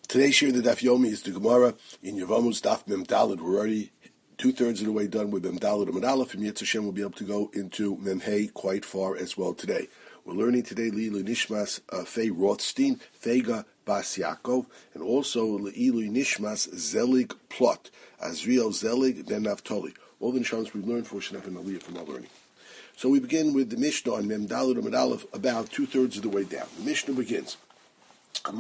Today's shir the Daf Yomi is the Gemara in Yevamos Daf Mem Daled. We're already 2/3 of the way done with Mem Daled and Mem Aleph, and Yetz Hashem will be able to go into Mem Hey quite far as well today. We're learning today Leilu Nishmas Fei Rothstein, Feiga Bas Yaakov, and also Leilu Nishmas Zelig Plot, Azriel Zelig Ben Naftali. All the Nishmas we've learned for Shnef and Aliyah from our learning. So we begin with the Mishnah on Mem Daled and Mem Aleph about 2/3 of the way down. The Mishnah begins. We've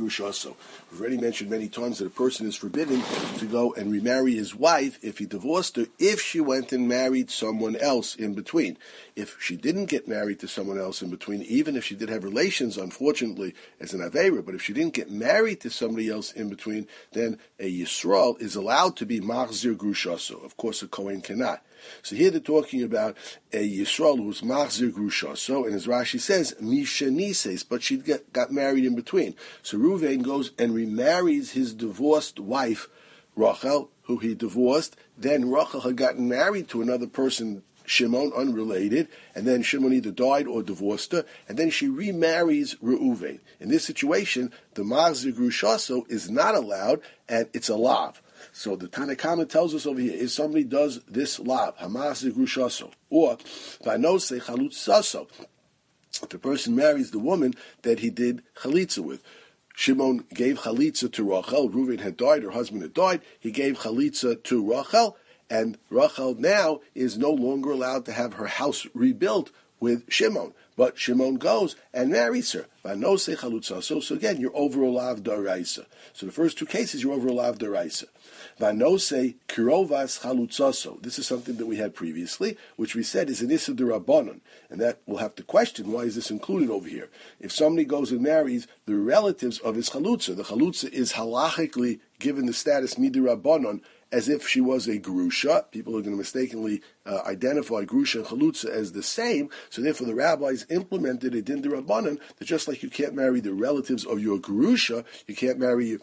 already mentioned many times that a person is forbidden to go and remarry his wife if he divorced her, if she went and married someone else in between. If she didn't get married to someone else in between, even if she did have relations, unfortunately, as an Aveira, but if she didn't get married to somebody else in between, then a Yisrael is allowed to be Machzir Grushaso. Of course, a Kohen cannot. So here they're talking about a Yisrael who was Machzir Grushaso, and as Rashi says, Mishanises, but she got married in between. So Reuven goes and remarries his divorced wife, Rachel, who he divorced. Then Rachel had gotten married to another person, Shimon, unrelated, and then Shimon either died or divorced her, and then she remarries Reuven. In this situation, the Machzir Grushaso is not allowed, and it's a lav. So the Tanakama tells us over here, if somebody does this lav, Hamas Grushaso, or Vanose Chalutzaso, if the person marries the woman that he did Chalitza with. Shimon gave Chalitza to Rachel, Reuven had died, her husband had died, he gave Chalitza to Rachel, and Rachel now is no longer allowed to have her house rebuilt with Shimon. But Shimon goes and marries her. Vanose Chalutzaso, so again, you're over a lav daraisa. So the first two cases, you're over a lav daraisa. Vanose kirovas chalutzaso. This is something that we had previously, which we said is an issa d'Rabbanan, and that we'll have to question, why is this included over here? If somebody goes and marries the relatives of his chalutza, the chalutza is halachically given the status midirabbanan as if she was a grusha. People are going to mistakenly identify grusha and chalutza as the same, so therefore the rabbis implemented a din d'Rabbanan that just like you can't marry the relatives of your grusha, you can't marry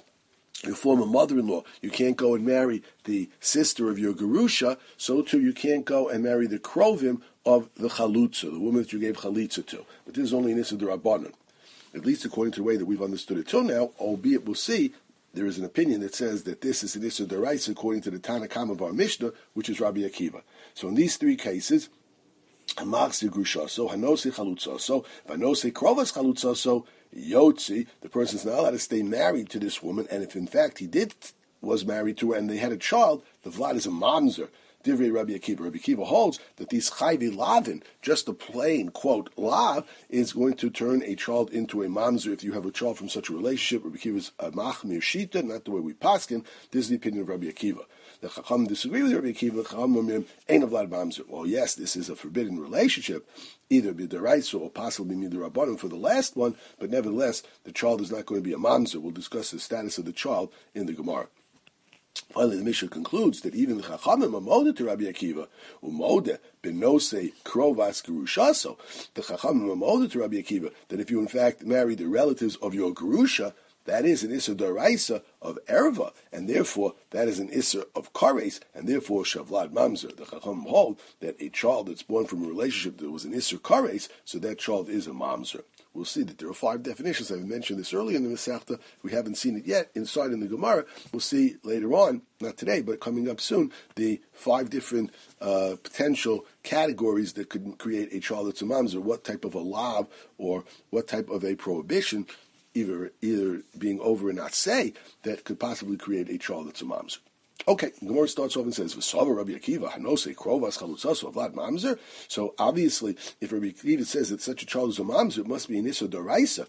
your former mother-in-law, you can't go and marry the sister of your gerusha, so too you can't go and marry the krovim of the chalutza, the woman that you gave chalitza to. But this is only an issa d'Rabbanan, at least according to the way that we've understood it till now, albeit we'll see there is an opinion that says that this is an issa d'oraisa according to the Tanakama of our Mishnah, which is Rabbi Akiva. So in these three cases, Hamachzir Grushaso, Hanose Chalutzaso, Vanose Krovas Chalutzaso, Yotzi, the person is not allowed to stay married to this woman, and if in fact he was married to her and they had a child, the Vlad is a mamzer. Divrei Rabbi Akiva. Rabbi Akiva holds that these chayvi lavin, just a plain, quote, lav, is going to turn a child into a mamzer if you have a child from such a relationship. Rabbi Akiva is a machmir shita, not the way we paskin. This is the opinion of Rabbi Akiva. The Chacham disagree with Rabbi Akiva. Chacham ain't a vlad mamzer. Well, yes, this is a forbidden relationship, either b'deraisa or possibly midrabanan for the last one, but nevertheless, the child is not going to be a mamzer. We'll discuss the status of the child in the Gemara. Finally, the Mishnah concludes that even the Chachamim are moded to Rabbi Akiva, umode benose krovas gerushaso. The Chachamim are moded to Rabbi Akiva that if you in fact marry the relatives of your gerusha, that is an issa d'oraisa of erva, and therefore that is an issa of kares, and therefore shavlad mamzer. The Chachamim hold that a child that's born from a relationship that was an issa kares, so that child is a mamzer. We'll see that there are 5 definitions. I've mentioned this earlier in the Masechta. We haven't seen it yet inside in the Gemara. We'll see later on, not today, but coming up soon, the 5 different potential categories that could create a child that's a mamzer, what type of a lav or what type of a prohibition, either being over and not say, that could possibly create a child that's a mamzer. Okay, the Gemara starts off and says, "V'sava Rabbi Akiva hanose krovas chalutzaso avlad mamzer." So obviously, if Rabbi Akiva says that such a child is a mamzer, it must be an issa d'oraisa.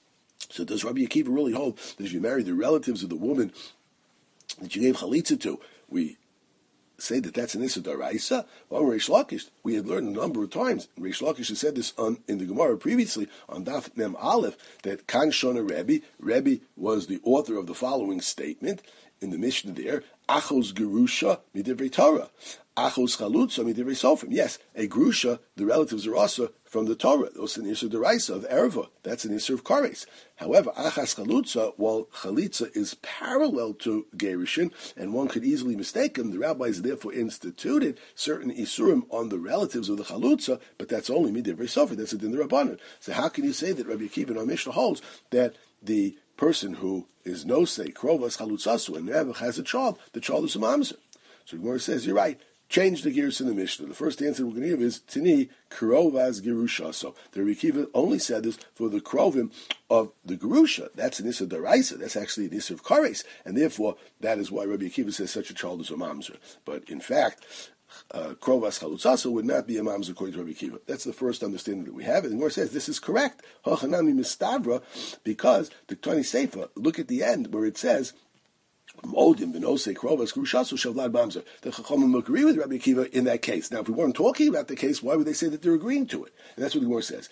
So does Rabbi Akiva really hold that if you marry the relatives of the woman that you gave chalitza to, we say that that's an issa d'oraisa? Well, Reish Lakish, we had learned a number of times. Reish Lakish has said this in the Gemara previously on Daf Mem Aleph that Kan Shona Rebbe was the author of the following statement in the Mishnah there, Achos Gerusha midivrei Torah, Achos Chalutza midivrei Sofrim. Yes, a Gerusha, the relatives are also from the Torah. That's an Isser Deraisa of Erva. That's an Isser of Kares. However, Achas Chalutza, while Chalitza is parallel to Gerushin, and one could easily mistake him, the rabbis therefore instituted certain Isurim on the relatives of the Chalutza, but that's only midivrei Sofrim. That's a din Rabbanan. So how can you say that Rabbi Akiva in our Mishnah holds that the person who is no say krovas chalutzasu and never has a child, the child is a mamzer. So the Gemara says, you're right. Change the gears in the Mishnah. The first answer we're going to give is Tini Krovas Gerushaso. The Rabbi Akiva only said this for the Krovim of the Gerusha. That's an Issa Daraisa. That's actually an Issa of Kares. And therefore, that is why Rabbi Akiva says such a child is a mamzer. But in fact, Krovas Chalutzaso would not be a mamzer according to Rabbi Akiva. That's the first understanding that we have. And the Gemara says this is correct. Hachanami Mistavra, because the Tani Seifa, look at the end where it says, Modim v'nosei krovas grushasu shavlad mamzer. The Chachamim agree with Rabbi Akiva in that case. Now, if we weren't talking about the case, why would they say that they're agreeing to it? And that's what the Gemara says.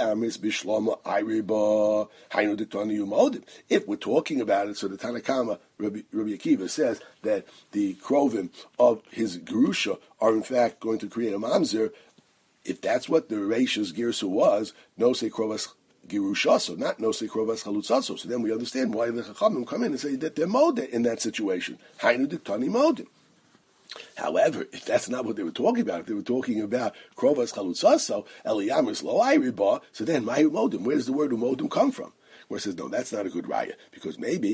If we're talking about it, so the Tanakama, Rabbi Akiva says that the krovim of his gerusha are in fact going to create a mamzer. If that's what the Reisha's gersa was, nosei krovas Girushaso, not Nosei Krovas Chalutzaso. So then we understand why the Chachamim come in and say that they're Moda in that situation. Hainu Diktani Modim. However, if that's not what they were talking about, if they were talking about Krovas Chalutzaso, Eliyamis Lo Ayriba, so then Mayu Modim, where does the word Umodim come from? Where it says, no, that's not a good raya, because maybe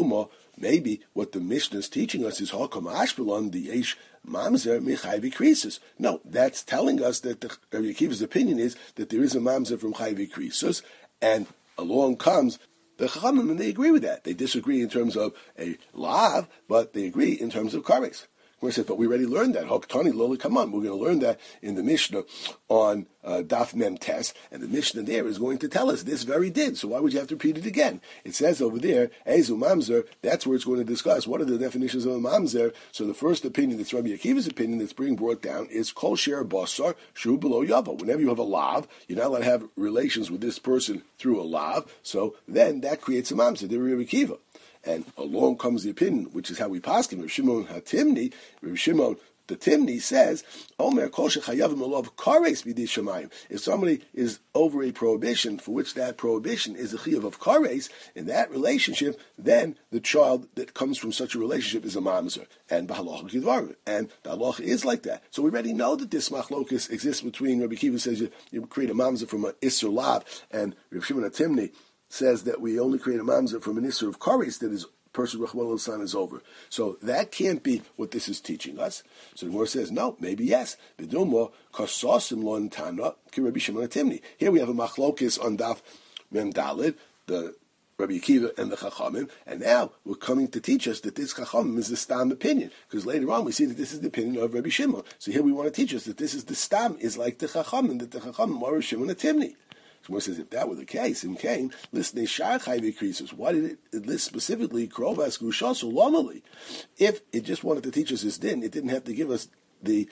what the Mishnah is teaching us is Hakam Ashbelon, the Yesh Mamzer Michayvi Krisus. No, that's telling us that the Rabbi Akiva's opinion is that there is a Mamzer from Chayvi Krisus, and along comes the Chachamim, and they agree with that. They disagree in terms of a lav, but they agree in terms of kares. Where it says, but we already learned that. Hoktani Loli Kaman. We're going to learn that in the Mishnah on Daf Mem Tes, and the Mishnah there is going to tell us this very din. So why would you have to repeat it again? It says over there, Ezu Mamzer, that's where it's going to discuss what are the definitions of a Mamzer. So the first opinion, that's Rabbi Akiva's opinion, that's being brought down, is Kol Sher Basar Shu Below Yava. Whenever you have a lav, you're not allowed to have relations with this person through a lav, so then that creates a Mamzer. They're Rabbi Akiva. And along comes the opinion, which is how we paskin. Rav Shimon HaTimni, Rav Shimon the Timni says, Omer kol shechayavim olav kares b'di shamayim. If somebody is over a prohibition for which that prohibition is a chiyav of kares, in that relationship, then the child that comes from such a relationship is a mamzer. And b'halacha kidvar. And the halacha is like that. So we already know that this machlokus exists between Rabbi Akiva says you create a mamzer from an isser lav, and Rav Shimon HaTimni says that we only create a mamzer from an isser of kares that is person Rachmana Litzlan is over. So that can't be what this is teaching us. So the Gemara says, no, maybe yes. B'dulma kasasim lo ntana ki Rabbi Shimon HaTimni. Here we have a machlokis on Daf Mem Daled, the Rabbi Akiva and the Chachamim, and now we're coming to teach us that this Chachamim is the Stam opinion, because later on we see that this is the opinion of Rabbi Shimon. So here we want to teach us that this is the Stam, is like the Chachamim, that the Chachamim are Rabbi Shimon HaTimni. So says, if that were the case, in Cain, listen, Shar Chayvi Krisus, why did it list specifically Krovas Grushaso Lomali? If it just wanted to teach us this din, it didn't have to give us the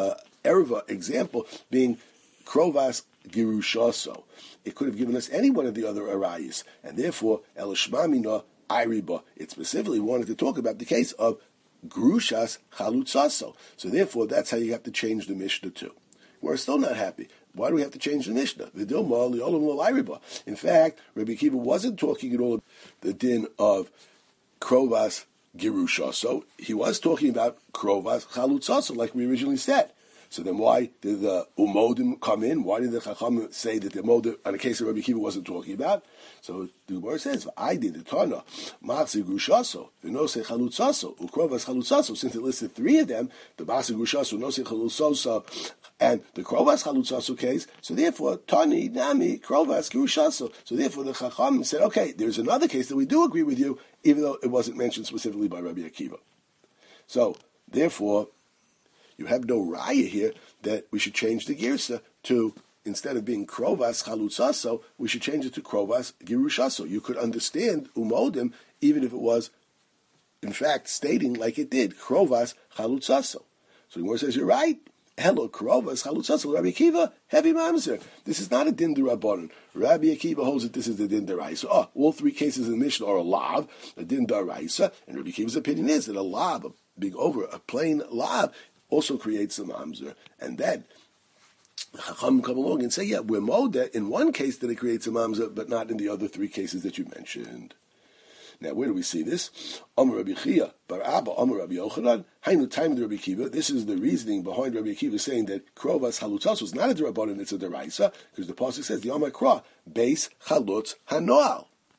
Erva example being Krovas Girushaso. It could have given us any one of the other arayis, and therefore, El Shmamina Iriba. It specifically wanted to talk about the case of Grushas Chalutzaso. So therefore, that's how you have to change the Mishnah too. We're still not happy. Why do we have to change the Mishnah? In fact, Rabbi Akiva wasn't talking at all about the din of Krovas Girushaso. He was talking about Krovas Chalutzaso, like we originally said. So then why did the Umodim come in? Why did the Chacham say that the Umodim, on a case that Rabbi Akiva wasn't talking about? So the Gemara says, I did the Tana, Ma'asi Grushaso, V'nosei Chalutzaso, Ukrovas Chalutzaso. Since it listed three of them, the Ma'asi Grushaso, Nosei Chalutzaso, and the Krovas Chalutzaso case, so therefore, Tani, Nami, Krovas, Grushaso. So therefore the Chacham said, okay, there's another case that we do agree with you, even though it wasn't mentioned specifically by Rabbi Akiva. So, therefore, you have no raya here that we should change the girsa to, instead of being Krovas Chalutzaso, we should change it to Krovas Girushaso. You could understand Umodim even if it was, in fact, stating like it did, Krovas Chalutzaso. So the Gemara says, you're right. Hello, Krovas Chalutzaso. Rabbi Akiva, heavy mamzer. This is not a din d'Rabbanan. Rabbi Akiva holds that this is the din d'Oraisa. All three cases in the Mishnah are a lav, a din d'Oraisa, and Rabbi Akiva's opinion is that a lav, being over a plain lav, also creates a mamzer. And then the Chacham come along and say, yeah, we're moda in one case that it creates a mamzer, but not in the other three cases that you mentioned. Now, where do we see this? Amar Rabbi Chia, Bar Abba, Amar Rabbi Yochanan, Hainu Time Rabbi Akiva. This is the reasoning behind Rabbi Akiva saying that Krovas Chalutzaso is not a d'Rabbanan, it's a d'Oraisa, because the pasuk says the Amar Kra, Beis Chalutz Hanoal.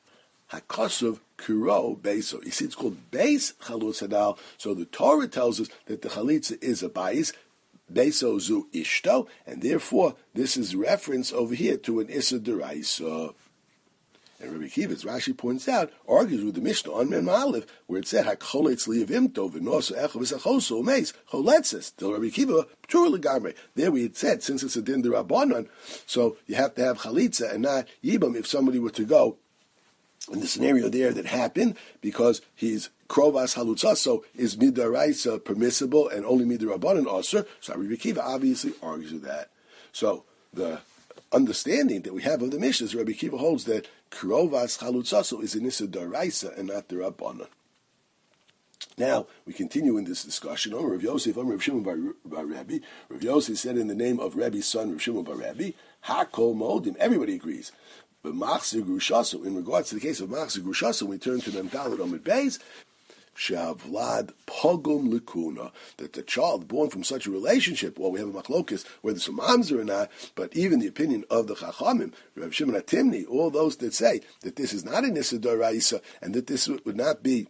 Hakasuv Kuro Beiso. You see, it's called Beis Chalutz Hadal. So the Torah tells us that the Chalitza is a Beis, Beiso Zu Ishto, and therefore this is reference over here to an Issa Deraisa. And Rabbi Kiva, Rashi points out, argues with the Mishnah on Mem Aleph, where it said, "Hakoletz liyavimto v'noso echo v'sachoso meis choletzes." Till Rabbi Kiva, purely gamre. There we had said, since it's a din derabanan, so you have to have chalitza and not yibam if somebody were to go in the scenario there that happened, because he's krovas halutza, so is midaraisa permissible and only midarabanan aser. So Rabbi Kiva obviously argues with that. So the understanding that we have of the Mishnah is Rabbi Kiva holds that krovas halutzaso is an issa daraisa and not the rabbanon. Now we continue in this discussion. Rav Yosef, Rav Shimon bar Rebbe. Rav Yosef said in the name of Rebbe's son, Rav Shimon bar Rebbe, Hakol Modim. Everybody agrees. But Machzir Grushaso, in regards to the case of Machzir Grushaso, we turn to Mem Daled Amud Beis. Shavlad pogum likuna, that the child born from such a relationship, well, we have a machlokas whether it's a mamzer or not, but even the opinion of the Chachamim, Rav Shimon HaTimni, all those that say that this is not an Issa D'Oraisa and that this would not be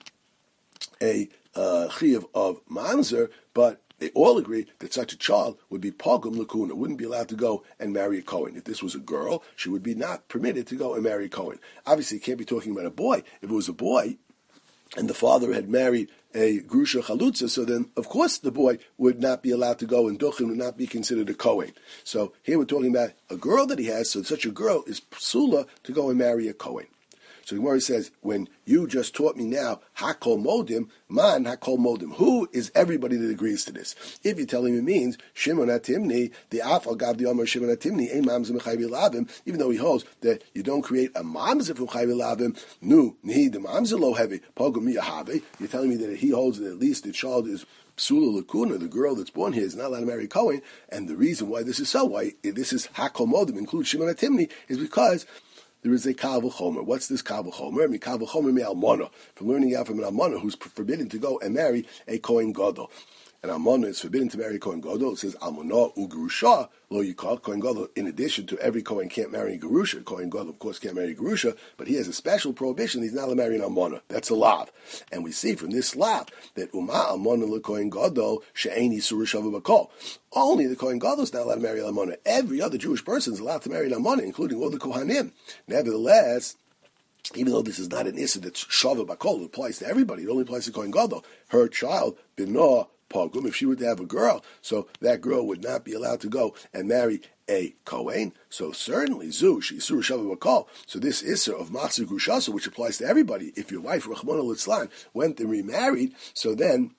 a chiyuv of mamzer, but they all agree that such a child would be pogum lakuna, wouldn't be allowed to go and marry a Kohen. If this was a girl, she would be not permitted to go and marry a Kohen. Obviously, you can't be talking about a boy. If it was a boy, and the father had married a grusha chalutza, so then, of course, the boy would not be allowed to go, and duchen would not be considered a Kohen. So here we're talking about a girl that he has, so such a girl is psula to go and marry a Kohen. So the Gemara says, when you just taught me now, hakol modim, man hakol modim. Who is everybody that agrees to this? If you're telling me means, Shimon HaTimni, the afal gav the Omer Shimon HaTimni, ein mamzer mechayvi lavim, even though he holds that you don't create a mamzer from chayvi lavim, nu, nihi, the mamzer lo heavy, pogum miyahave. You're telling me that he holds that at least the child is psula lakuna, the girl that's born here is not allowed to marry Kohen, and the reason why this is so, why this is hakol modim, includes Shimon HaTimni, is because there is a kal v'chomer. What's this kal v'chomer? I mean, kal v'chomer mi almana. From learning out from an almana who's forbidden to go and marry a Kohen Gadol. An almana is forbidden to marry a Kohen Gadol. It says almana u'gerusha lo yikal. Kohen Gadol, in addition to every Kohen can't marry a gerusha. Kohen Gadol, of course, can't marry a gerusha, but he has a special prohibition. He's not allowed to marry an almana. That's a lav. And we see from this lav that uma almana le Kohen Gadol she'ein yisur shava b'kol. Only the Kohen Gadol is not allowed to marry an almana. Every other Jewish person is allowed to marry an almana, including all the Kohanim. Nevertheless, even though this is not an issa that's shava b'kol, it applies to everybody. It only applies to Kohen Gadol. Her child, b'noah pogum, if she were to have a girl, so that girl would not be allowed to go and marry a Kohen. So certainly, Zu, she Isur Shava B'Kol. So this Issa of Machzir Grushasa, which applies to everybody, if your wife, Rachmana Litzlan, went and remarried, so then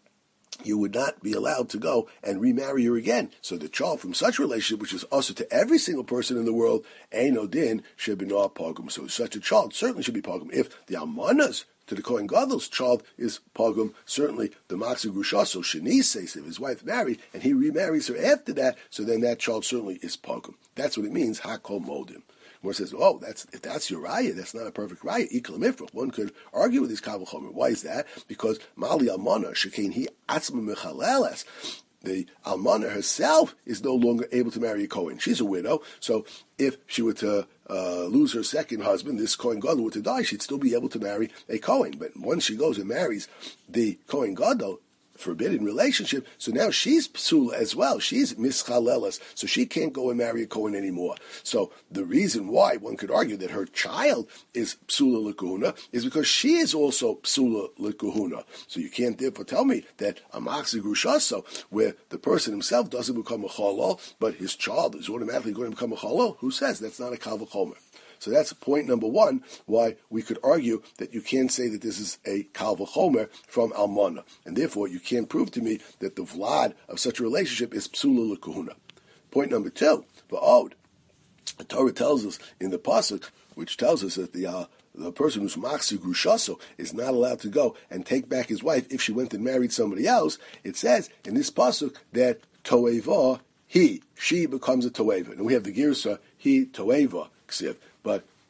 you would not be allowed to go and remarry her again. So the child from such a relationship, which is also to every single person in the world, Eino Din, should be no pogum. So such a child certainly should be pogum. If the almanas to the Kohen Gadol's child is pogum, certainly the Machzir Grushaso Shani says if his wife married and he remarries her after that, so then that child certainly is pogum. That's what it means, hakol modim. One says, oh, if that's your raya, that's not a perfect raya. Ikal mifrach. One could argue with this kavul chomer. Why is that? Because mali almana shekein hi atzma mechaleles. The almana herself is no longer able to marry a Kohen. She's a widow, so if she were to lose her second husband, this Kohen Gadol were to die, she'd still be able to marry a Kohen. But once she goes and marries the Kohen Gadol, forbidden relationship, so now she's psula as well. She's mischalelas, so she can't go and marry a Kohen anymore. So the reason why one could argue that her child is psula l'kuhuna is because she is also psula l'kuhuna. So you can't therefore tell me that a machzir grushaso, where the person himself doesn't become a chalal, but his child is automatically going to become a chalal, who says that's not a kal v'chomer? So that's point number one, why we could argue that you can't say that this is a kal v'chomer from almana. And therefore, you can't prove to me that the vlad of such a relationship is psula l'kuhuna. Point number two, v'od. The Torah tells us in the pasuk, which tells us that the person who's machzir grushaso is not allowed to go and take back his wife if she went and married somebody else. It says in this pasuk that toeva, she becomes a toeva. And we have the girsa, he toeva, ksiv. But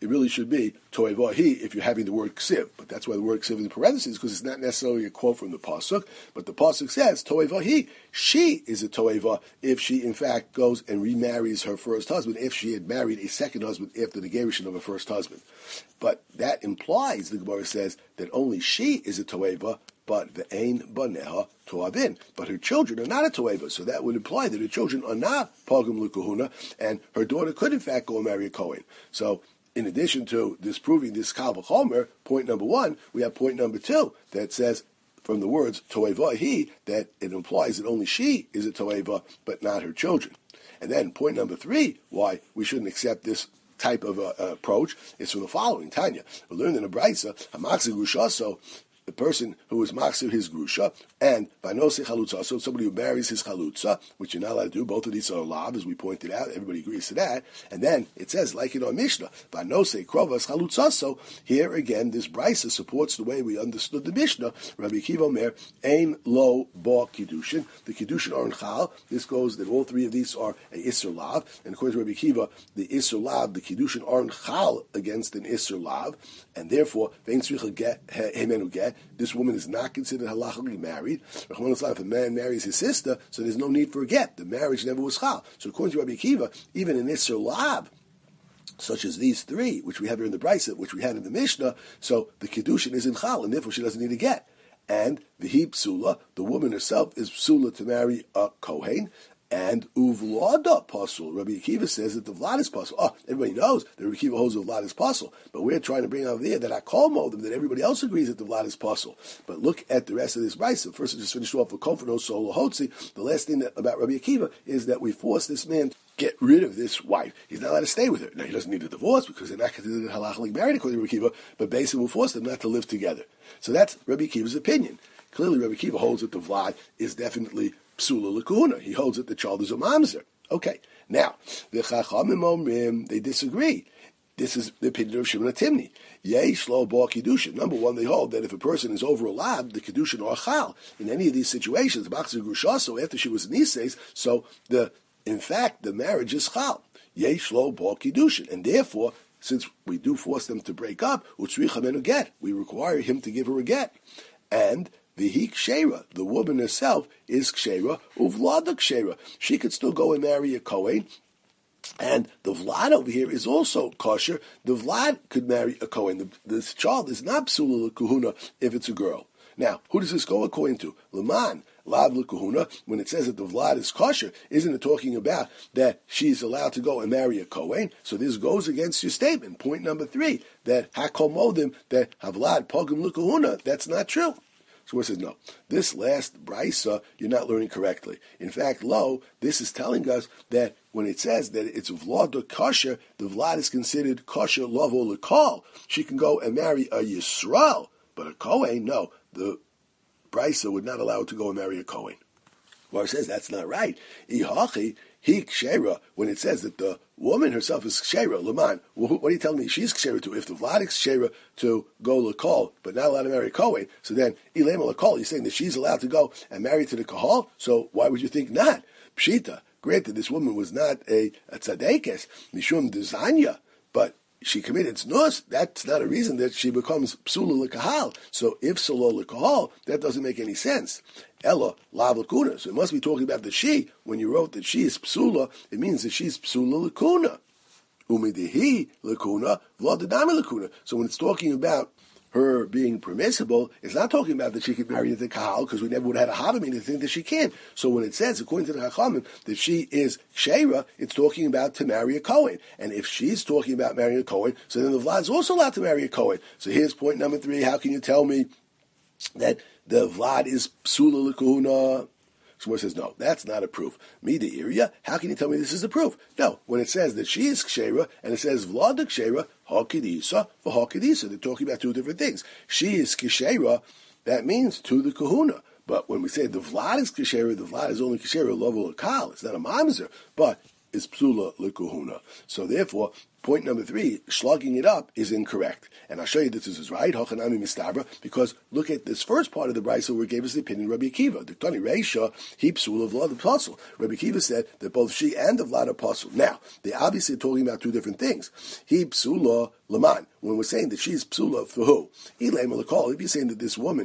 it really should be toevahi if you're having the word ksiv. But that's why the word ksiv is in parentheses, because it's not necessarily a quote from the pasuk. But the pasuk says toevahi. She is a toeva if she in fact goes and remarries her first husband, if she had married a second husband after the gerushin of her first husband. But that implies, the Gemara says, that only she is a toeva, but ve'ein baneha toavin. But her children are not a toeva, so that would imply that her children are not pogum l'kuhuna, and her daughter could in fact go and marry a Kohen. So in addition to disproving this kal v'chomer, point number one, we have point number two that says from the words toeva he that it implies that only she is a toeva, but not her children. And then point number three, why we shouldn't accept this type of approach, is from the following. Tanya, we learned in a brayso, hamaxi grushaso, the person who is maxir his grusha, and vanose chalutza, so somebody who marries his chalutza, which you're not allowed to do. Both of these are lav, as we pointed out. Everybody agrees to that. And then it says, like in our Mishnah, vanose krovas chalutza. So here again, this brisa supports the way we understood the Mishnah. Rabbi Akiva Omer, ein lo ba kiddushin. The kiddushin are in chal. This goes that all three of these are a isur lav, and according to Rabbi Akiva, the isur lav, the kiddushin are in chal against an isur lav, and therefore vein tzricha get hemenu get. This woman is not considered halachically married. If a man marries his sister, so there's no need for a get. The marriage never was chal. So according to Rabbi Akiva, even in isur lav, such as these three, which we have here in the brisa, which we had in the Mishnah, so the kiddushin is in chal, and therefore she doesn't need a get. And the he psula, the woman herself is psula to marry a kohen, and uvlada pasul. Rabbi Akiva says that the vlad is pasul. Oh, everybody knows that Rabbi Akiva holds the vlad is pasul, but we're trying to bring out there that I call modim, that everybody else agrees that the vlad is pasul. But look at the rest of this brisa. First, I just finished off with komfort solo hotzi. The last thing about Rabbi Akiva is that we force this man to get rid of this wife. He's not allowed to stay with her. Now, he doesn't need a divorce because they're not considered halachically married according to Rabbi Akiva, but basically will force them not to live together. So that's Rabbi Akiva's opinion. Clearly, Rabbi Akiva holds that the vlad is definitely psula l'kuhuna. He holds that the child is a mamzer. Okay, now the chachamim omrim, they disagree. This is the opinion of Shimon HaTimni. Yesh lo ba kiddushin. Number one, they hold that if a person is over a lab, the kiddushin are chal. In any of these situations, machzir grushaso, after she was nises, so in fact the marriage is chal. Yesh lo ba kiddushin, and therefore, since we do force them to break up, utzricha menu get, we require him to give her a get, and Vihi kshera, the woman herself is kshera, uvlada kshera. She could still go and marry a kohen, and the vlad over here is also kosher. The vlad could marry a kohen. This child is not psula l'kuhuna if it's a girl. Now, who does this go according to? Leman, lav l'kuhuna. When it says that the vlad is kosher, isn't it talking about that she's allowed to go and marry a kohen? So this goes against your statement. Point number three, that hakol modim, that havlad pogum l'kuhuna, that's not true. So it says, no, this last brisa, you're not learning correctly. In fact, this is telling us that when it says that it's vlad kosher, the vlad is considered kosher lavo l'kol. She can go and marry a Yisrael, but a Kohen, no. The brisa would not allow her to go and marry a Kohen. Well, it says that's not right. Ihachi, he kshera, when it says that the woman herself is kshera, Laman, what are you telling me she's kshera to? If the vlad is kshera to go l'kol, but not allowed to marry a Kohen, so then ilema l'kol, you're saying that she's allowed to go and marry to the kahal, so why would you think not? Pshita, granted this woman was not a tzadekes, mishum dezanya, but she committed znus, that's not a reason that she becomes psula l'kahal. So if psula l'kahal, that doesn't make any sense. Ella lav l'kuna. So it must be talking about the she. When you wrote that she is psula, it means that she's psula l'kuna. Umidihi l'kuna, v'ladadami l'kuna. So when it's talking about her being permissible, it's not talking about that she could marry the kahal, because we never would have had a havamina to think that she can. So when it says, according to the Chachamim, that she is kshera, it's talking about to marry a Kohen. And if she's talking about marrying a Kohen, so then the Vlad is also allowed to marry a Kohen. So here's point number three. How can you tell me that the Vlad is psula l'kuhuna? Shmuel says, no, that's not a proof. Mida area, how can you tell me this is a proof? No, when it says that she is kshera, and it says vlad kshera, hakidisa for hakidisa, they're talking about two different things. She is kshera, that means to the kahuna. But when we say the vlad is kshera, the vlad is only kshera level of kal. It's not a mamzer, but it's psula l'kuhuna. So therefore, point number 3, slugging it up, is incorrect. And I'll show you this is right, Hochanami Mistabra, because look at this first part of the Brisa where it gave us the opinion of Rabbi Akiva. The Tani Reisha, he psul of Vlad apostle. Rabbi Akiva said that both she and the Vlad apostle. Now, they obviously are talking about two different things. He psula laman. When we're saying that she's psula for who? If you're saying that this woman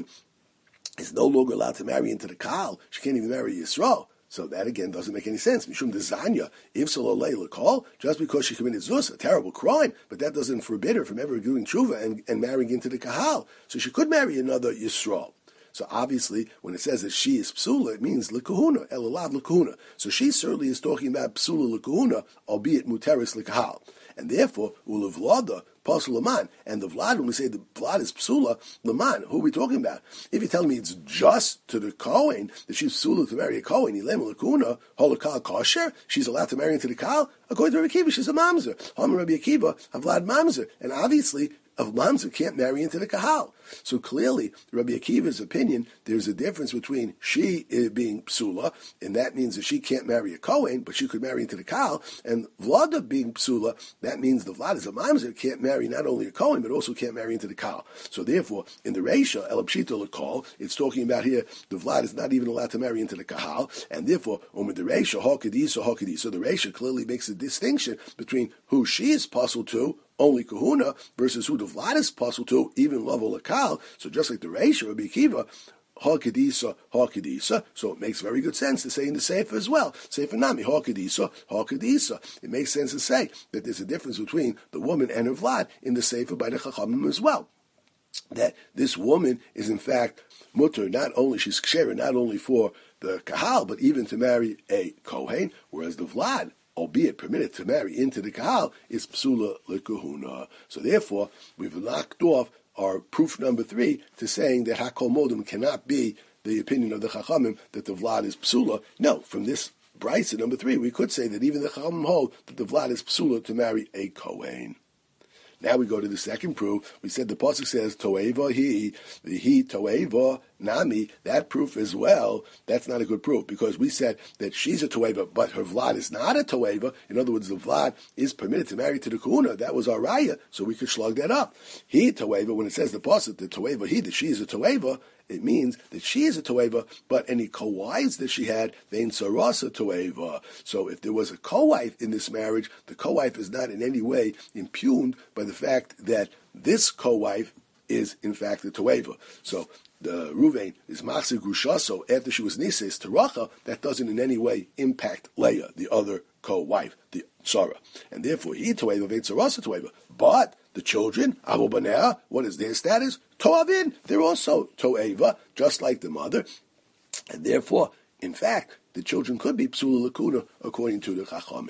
is no longer allowed to marry into the Kahal, she can't even marry Yisrael. So that again doesn't make any sense. Mishum dezanya, if sololei l'kol, just because she committed zus, a terrible crime, but that doesn't forbid her from ever doing tshuva and marrying into the kahal. So she could marry another Yisrael. So obviously, when it says that she is psula, it means l'kahuna, elalav l'kahuna. So she certainly is talking about psula l'kahuna, albeit muteris l'kahal. And therefore, ulavlada, pasul laman. And the vlad, when we say the vlad is psula, laman, who are we talking about? If you're telling me it's just to the Kohen, that she's psula to marry a Kohen, ilem l'kuna, holakal kosher, she's allowed to marry into the Kal, according to Rabbi Akiva, she's a mamzer. Hama Rabbi Akiva, a vlad mamzer. And obviously, a mamzer can't marry into the kahal. So clearly, Rabbi Akiva's opinion, there's a difference between she being psula, and that means that she can't marry a Kohen, but she could marry into the kahal, and Vlada being psula, that means the Vlad is a mamzer, can't marry not only a Kohen, but also can't marry into the kahal. So therefore, in the Reisha, elapshita l'kol, it's talking about here, the Vlad is not even allowed to marry into the kahal, and therefore, the Reisha, hakadisa, hakadisa. So the Reisha clearly makes a distinction between who she is puzzle to, only kahuna, versus who the Vlad is puzzle to, even level lakal. So just like the Reisha, Rabbi Akiva, ha-kedisa, ha-kedisa. So it makes very good sense to say in the Sefer as well. Sefer nami, ha-kedisa, ha-kedisa. It makes sense to say that there's a difference between the woman and her Vlad in the Sefer by the Chachamim as well. That this woman is in fact mutter, not only, she's ksheira, not only for the kahal, but even to marry a Kohen, whereas the Vlad, albeit permitted to marry into the kahal, is psula lekahuna. So therefore, we've knocked off our proof number 3 to saying that hakol modim cannot be the opinion of the chachamim that the vlad is psula. No, from this brisa number 3, we could say that even the chachamim hold that the vlad is psula to marry a kohen. Now we go to the second proof. We said the pasuk says toeva he, the he toeva nami. That proof as well. That's not a good proof because we said that she's a toeva, but her vlad is not a toeva. In other words, the vlad is permitted to marry to the kahuna. That was our raya, so we could slug that up. He toeva, when it says the pasuk the toeva he, that she is a toeva, it means that she is a toeva, but any co-wives that she had, they in sarasa toeva. So if there was a co-wife in this marriage, the co-wife is not in any way impugned by the fact that this co-wife is in fact a toeva. So the Ruvain is Machzir Grushaso after she was Nises to Rachel, that doesn't in any way impact Leah, the other co-wife, the Sarah. And therefore, he toeva, vein sarasa toeva. But the children, Avo Banea, what is their status? Toavin, they're also toeva, just like the mother. And therefore, in fact, the children could be psula lakuna according to the Chachamim.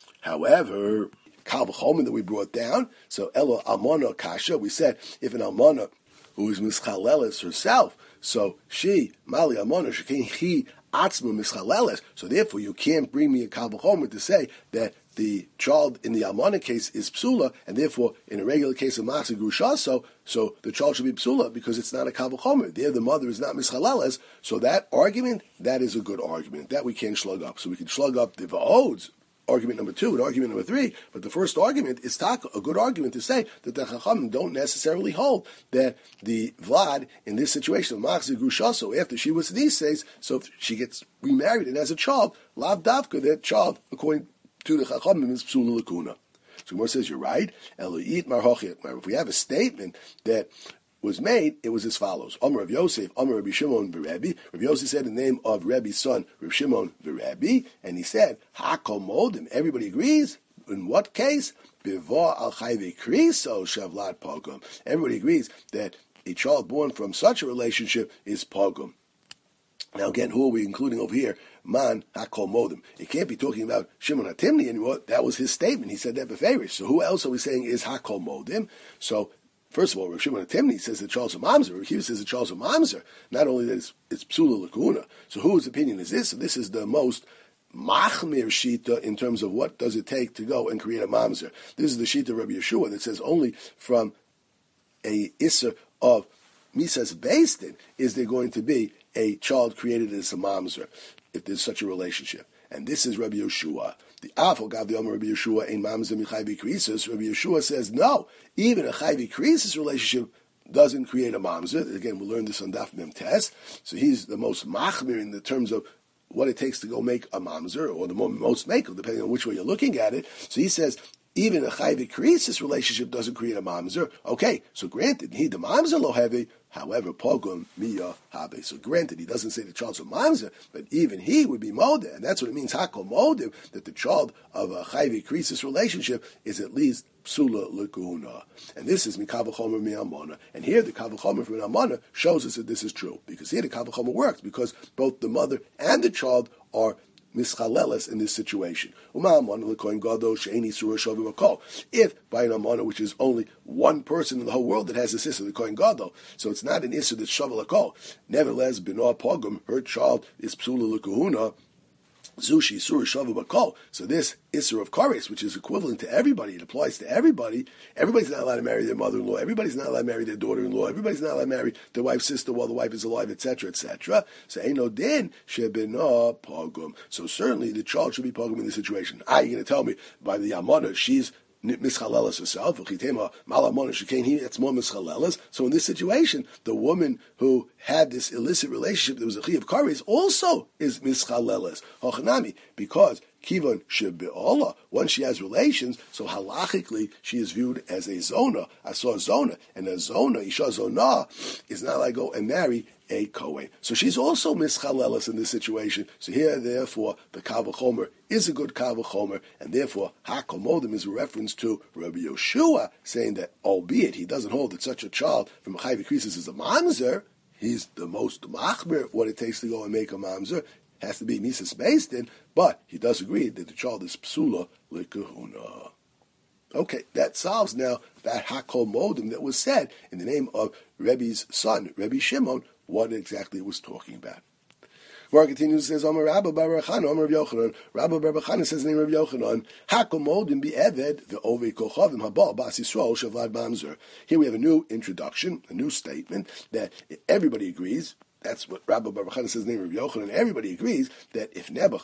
However, Kal v'chomer that we brought down, so Ella Almana Kasha, we said if an Almana who is mischaleles herself, so she, Mali Almana, he atzma mischaleles, so therefore you can't bring me a Kal v'chomer to say that the child in the Almana case is psula, and therefore in a regular case of Machzir Grushaso, so the child should be psula because it's not a Kal v'chomer. There the mother is not mischaleles, so that argument, that is a good argument. That we can't slug up. So we can slug up the Va'od's argument number 2 and argument number 3, but the first argument is a good argument to say that the Chachamim don't necessarily hold that the Vlad in this situation of Machzir Grushaso, after she was Nises, so if she gets remarried and has a child, Lav Davka, that child, according to the Chachamim, is psula lakuna. So Gemara says, you're right. If we have a statement that was made, it was as follows. Amar Rav Yosef, Amar Rabbi Shimon v'Rebbe. Rav Yosef said the name of Rebbe's son, Rav Shimon v'Rebbe, and he said, Hakol modim. Everybody agrees. In what case? Bivor al chayve kriso shavlat pogum. Everybody agrees that a child born from such a relationship is pogum. Now again, who are we including over here? Man hakol modim. It can't be talking about Shimon HaTimni anymore. That was his statement. He said that beferish. So who else are we saying is hakol modim? So first of all, Rav Shimon HaTimni says that Charles of Mamzer. Rav Akiva says that Charles of Mamzer. Not only that it's psula lakuna. So whose opinion is this? So this is the most machmir shita in terms of what does it take to go and create a mamzer. This is the shita of Rabbi Yeshua that says only from a isser of misas beistin is there going to be a child created as a mamzer if there's such a relationship. And this is Rabbi Yeshua. The Afal Gav the Omer Rabbi Yeshua ein mamzer michayvi krisis. Rabbi Yeshua says no, even a chayvi krisis relationship doesn't create a mamzer. Again, we'll learn this on Daf Mem Tes. So he's the most machmir in the terms of what it takes to go make a mamzer, or the most makel, depending on which way you're looking at it. So he says, even a chayvi krisis relationship doesn't create a mamzer. Okay, so granted, he the mamzer lo heavy. However, pogum miya habe. So granted, he doesn't say the child's a mamzer, but even he would be modeh, and that's what it means hakol modim, that the child of a chayvi krisis relationship is at least psula lekuhuna. And this is mikavah chomer mi'amona. And here the kavah chomer from amona shows us that this is true, because here the kavah chomer works, because both the mother and the child are mischaleles in this situation. If by an amana, which is only one person in the whole world that has a sister, the kohen gadol, so it's not an issur that's shavel akol. Nevertheless, b'noah pogum, her child is psula l'kuhuna. Zushi Surah Shavu Bakol. So this Isser of Kares, which is equivalent to everybody, it applies to everybody. Everybody's not allowed to marry their mother-in-law. Everybody's not allowed to marry their daughter-in-law. Everybody's not allowed to marry their wife's sister while the wife is alive, etc., etc. So Eino Din Shebina Pogum. So certainly the child should be Pogum in this situation. You're going to tell me by the Yamana, she's mischalelas herself. That's more mischalelas. So in this situation, the woman who had this illicit relationship that was a chi of kares also is mischalelas. Hochanami, because kivon shebe'ola, once she has relations, so halachically she is viewed as a zona, asor zona, and a zona, isha zona, is not like go and marry a Kohen. So she's also mischalelas in this situation. So here, therefore, the Kavah Chomer is a good Kavah Chomer, and therefore, HaKomodim is a reference to Rabbi Yeshua, saying that, albeit he doesn't hold that such a child from a chayvi krisis is a mamzer, he's the most machmir what it takes to go and make a mamzer, has to be Mises Beis Din, but he does agree that the child is psula l'kehuna. Okay, that solves now that Hakol Modim that was said in the name of Rebbe's son, Rebbe Shimon, what exactly it was talking about. Gemara continues, says, Amar Rabba bar Chana, Amar Rabbi Yochanan. Rabba bar Chana says the name of Rabbi Yochanan, Hakol Modim be'eved the Ovei Kochavim Habal Bas Yisrael Shavlad Mamzer. Here we have a new introduction, a new statement that everybody agrees. That's what Rabba bar Chana says the name of Rabbi Yochanan. Everybody agrees that if Nebuch,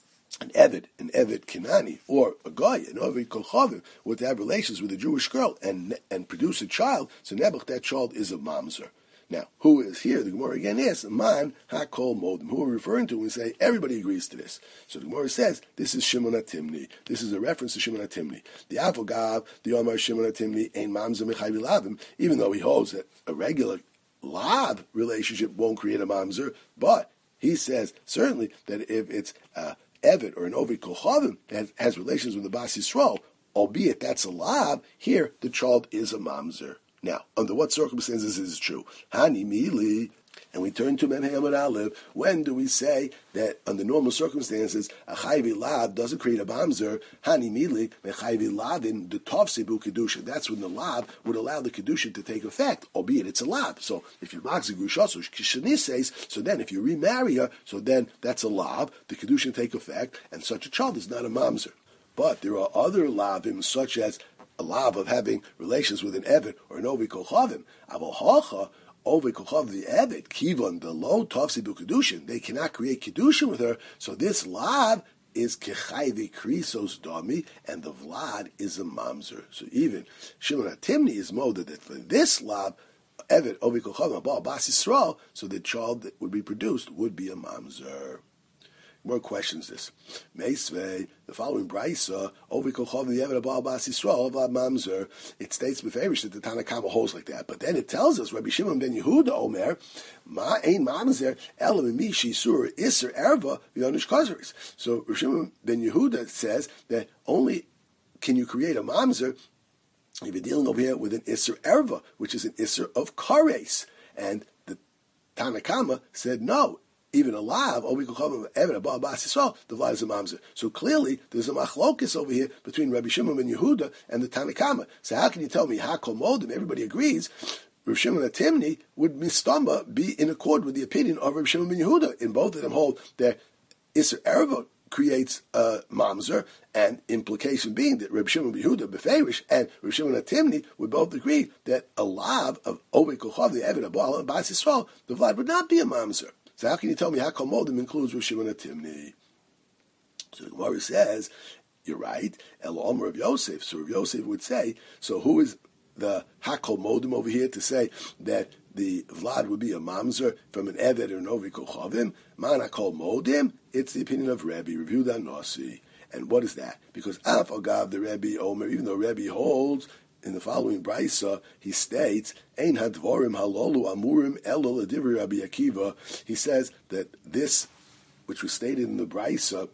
an Eved Kenani, or a guy, an Ovei Kochavim, were to have relations with a Jewish girl and produce a child, so Nebuch, that child is a mamzer. Now, who is here? The Gemara again asks, Man HaKol Modim. Who are we referring to when we say everybody agrees to this? So the Gemara says, this is Shimon HaTimni. This is a reference to Shimon HaTimni. The Avogav, the Omar Shimon HaTimni, Ein Mamzer Mechayvi Lavim, even though he holds that a regular Lav relationship won't create a Mamzer, but he says certainly that if it's Eved or an Ovei Kochavim that has relations with the Bas Yisrael, albeit that's a Lav, here the child is a Mamzer. Now, under what circumstances is it true? Hani mili, and we turn to Memhei Amud Aleph. When do we say that under normal circumstances a chayvi lav doesn't create a mamzer? Hani mili mechayvi lavin the tovsibu kedusha. That's when the lav would allow the kedusha to take effect, albeit it's a lav. So if you're magzik grushasu kishani says, so then if you remarry her, so then that's a lav. The kedusha take effect, and such a child is not a mamzer. But there are other lavim such as a lav of having relations with an Eved or an Ovei Kochavim. Avol hacha, Ovei Kochavim, the Eved, Kivon, the low Tavsibu Kedushin, they cannot create Kedushin with her, so this lav is Kechayvi Krisos Dami, and the Vlad is a Mamzer. So even Shimon HaTimni is molded that for this lav, Eved, Ovei Kochavim, Abal, Bas Yisrael, so the child that would be produced would be a Mamzer. More questions this. Meisvei, the following Braisa, Ovei Kochavim the Eved Abal Bas Yisrael Vlad Mamzer. It states beferish that the Tanna Kama holds like that, but then it tells us Rabbi Shimon ben Yehuda Omer Ma Ein Mamzer Elam Mishi Sur Isser Erva V'Yonish Kazaris. So Rabbi Shimon ben Yehuda says that only can you create a Mamzer if you're dealing over here with an Isser Erva, which is an Isser of Kares, and the Tanna Kama said no. Even a lav, the vlad is a mamzer. So clearly, there's a machlokis over here between Rabbi Shimon ben Yehuda and the Tanna Kama. So how can you tell me hakol modim? Everybody agrees. Rabbi Shimon HaTimni would mistamba be in accord with the opinion of Rabbi Shimon ben Yehuda. In both of them hold that Isser Erva creates a mamzer, and implication being that Rabbi Shimon ben Yehuda beferish and Rabbi Shimon HaTimni would both agree that a lav of Ovei Kochav the Eved Abal Bas Yisrael, the vlad would not be a mamzer. So how can you tell me Hakol Modim includes Rav Shimon HaTimni? So the Gemara says, you're right, El Omer of Yosef. So Rav Yosef would say, so who is the Hakol Modim over here to say that the Vlad would be a mamzer from an Eved or an Ovi Kochavim? Man Hakol Modim, it's the opinion of Rebbe, Rav Yehuda Nasi. And what is that? Because Af Agav the Rebbe Omer, even though Rebbe holds in the following brisa, he states, Ein hadvorim halolu amurim elo l'divri Rabbi Akiva. He says that this, which was stated in the brisa,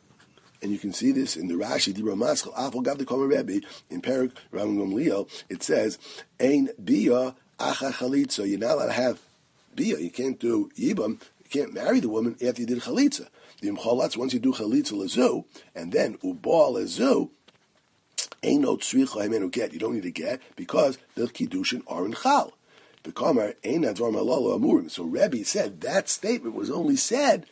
and you can see this in the Rashi, Dibra Maschal, Afal Gav the Koma Rebbe, in Perik Ram Gamliel, it says, Ein bia acha chalitza. You're not allowed to have bia. You can't do yibam. You can't marry the woman after you did chalitza. The imchalatz, once you do chalitza lezu, and then ubal lezu, ain't no tzricha hemenu get. You don't need to get because the kiddushin are in chal. The Kamar ain't advar malala amurim. So Rebbe said that statement was only said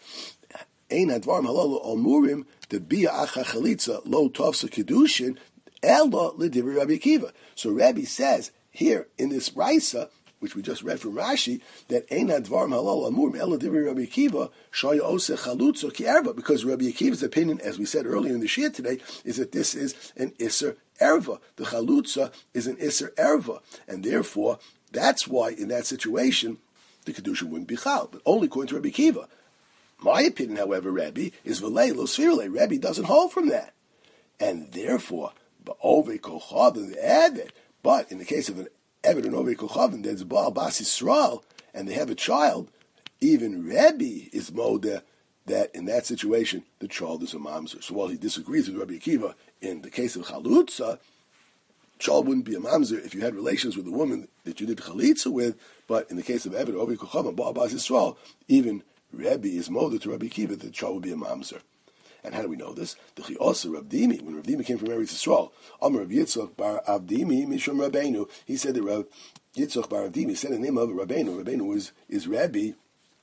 ain't advar malala amurim. The bia acha chalitza lo tovsa kiddushin elo l'divrei Rabbi Akiva. So Rebbe says here in this brisa, which we just read from Rashi, that ein advar halal amurim elo l'divrei Rabbi Akiva shaya ose chalutza ki erva, because Rabbi Akiva's opinion, as we said earlier in the shir today, is that this is an iser erva. The chalutza is an iser erva, and therefore that's why in that situation the kedusha wouldn't be chal, but only according to Rabbi Akiva. My opinion, however, Rebbe, is v'lei lo svirle. Rebbe doesn't hold from that. And therefore, ba'ovei kochavim, the Eved, but in the case of an Eved and ovei kochavim, there's Baal Bas Yisrael, and they have a child, even Rebbe is moda that in that situation, the child is a mamzer. So while he disagrees with Rabbi Akiva, in the case of chalutza, child wouldn't be a mamzer if you had relations with the woman that you did chalitza with, but in the case of Eved, ovei kochavim, Baal Bas Yisrael, even Rebbe is molded to Rabbi Akiva that the child would be a mamzer. And how do we know this? The Chiyasa Rav Dimi, when Rav Dimi came from Eretz Yisrael, Amar Rav Yitzchak bar Avdimi Mishum Rabbeinu, he said that Rav Yitzchak bar Avdimi said the name of Rabbeinu. Rabbeinu is Rebbe.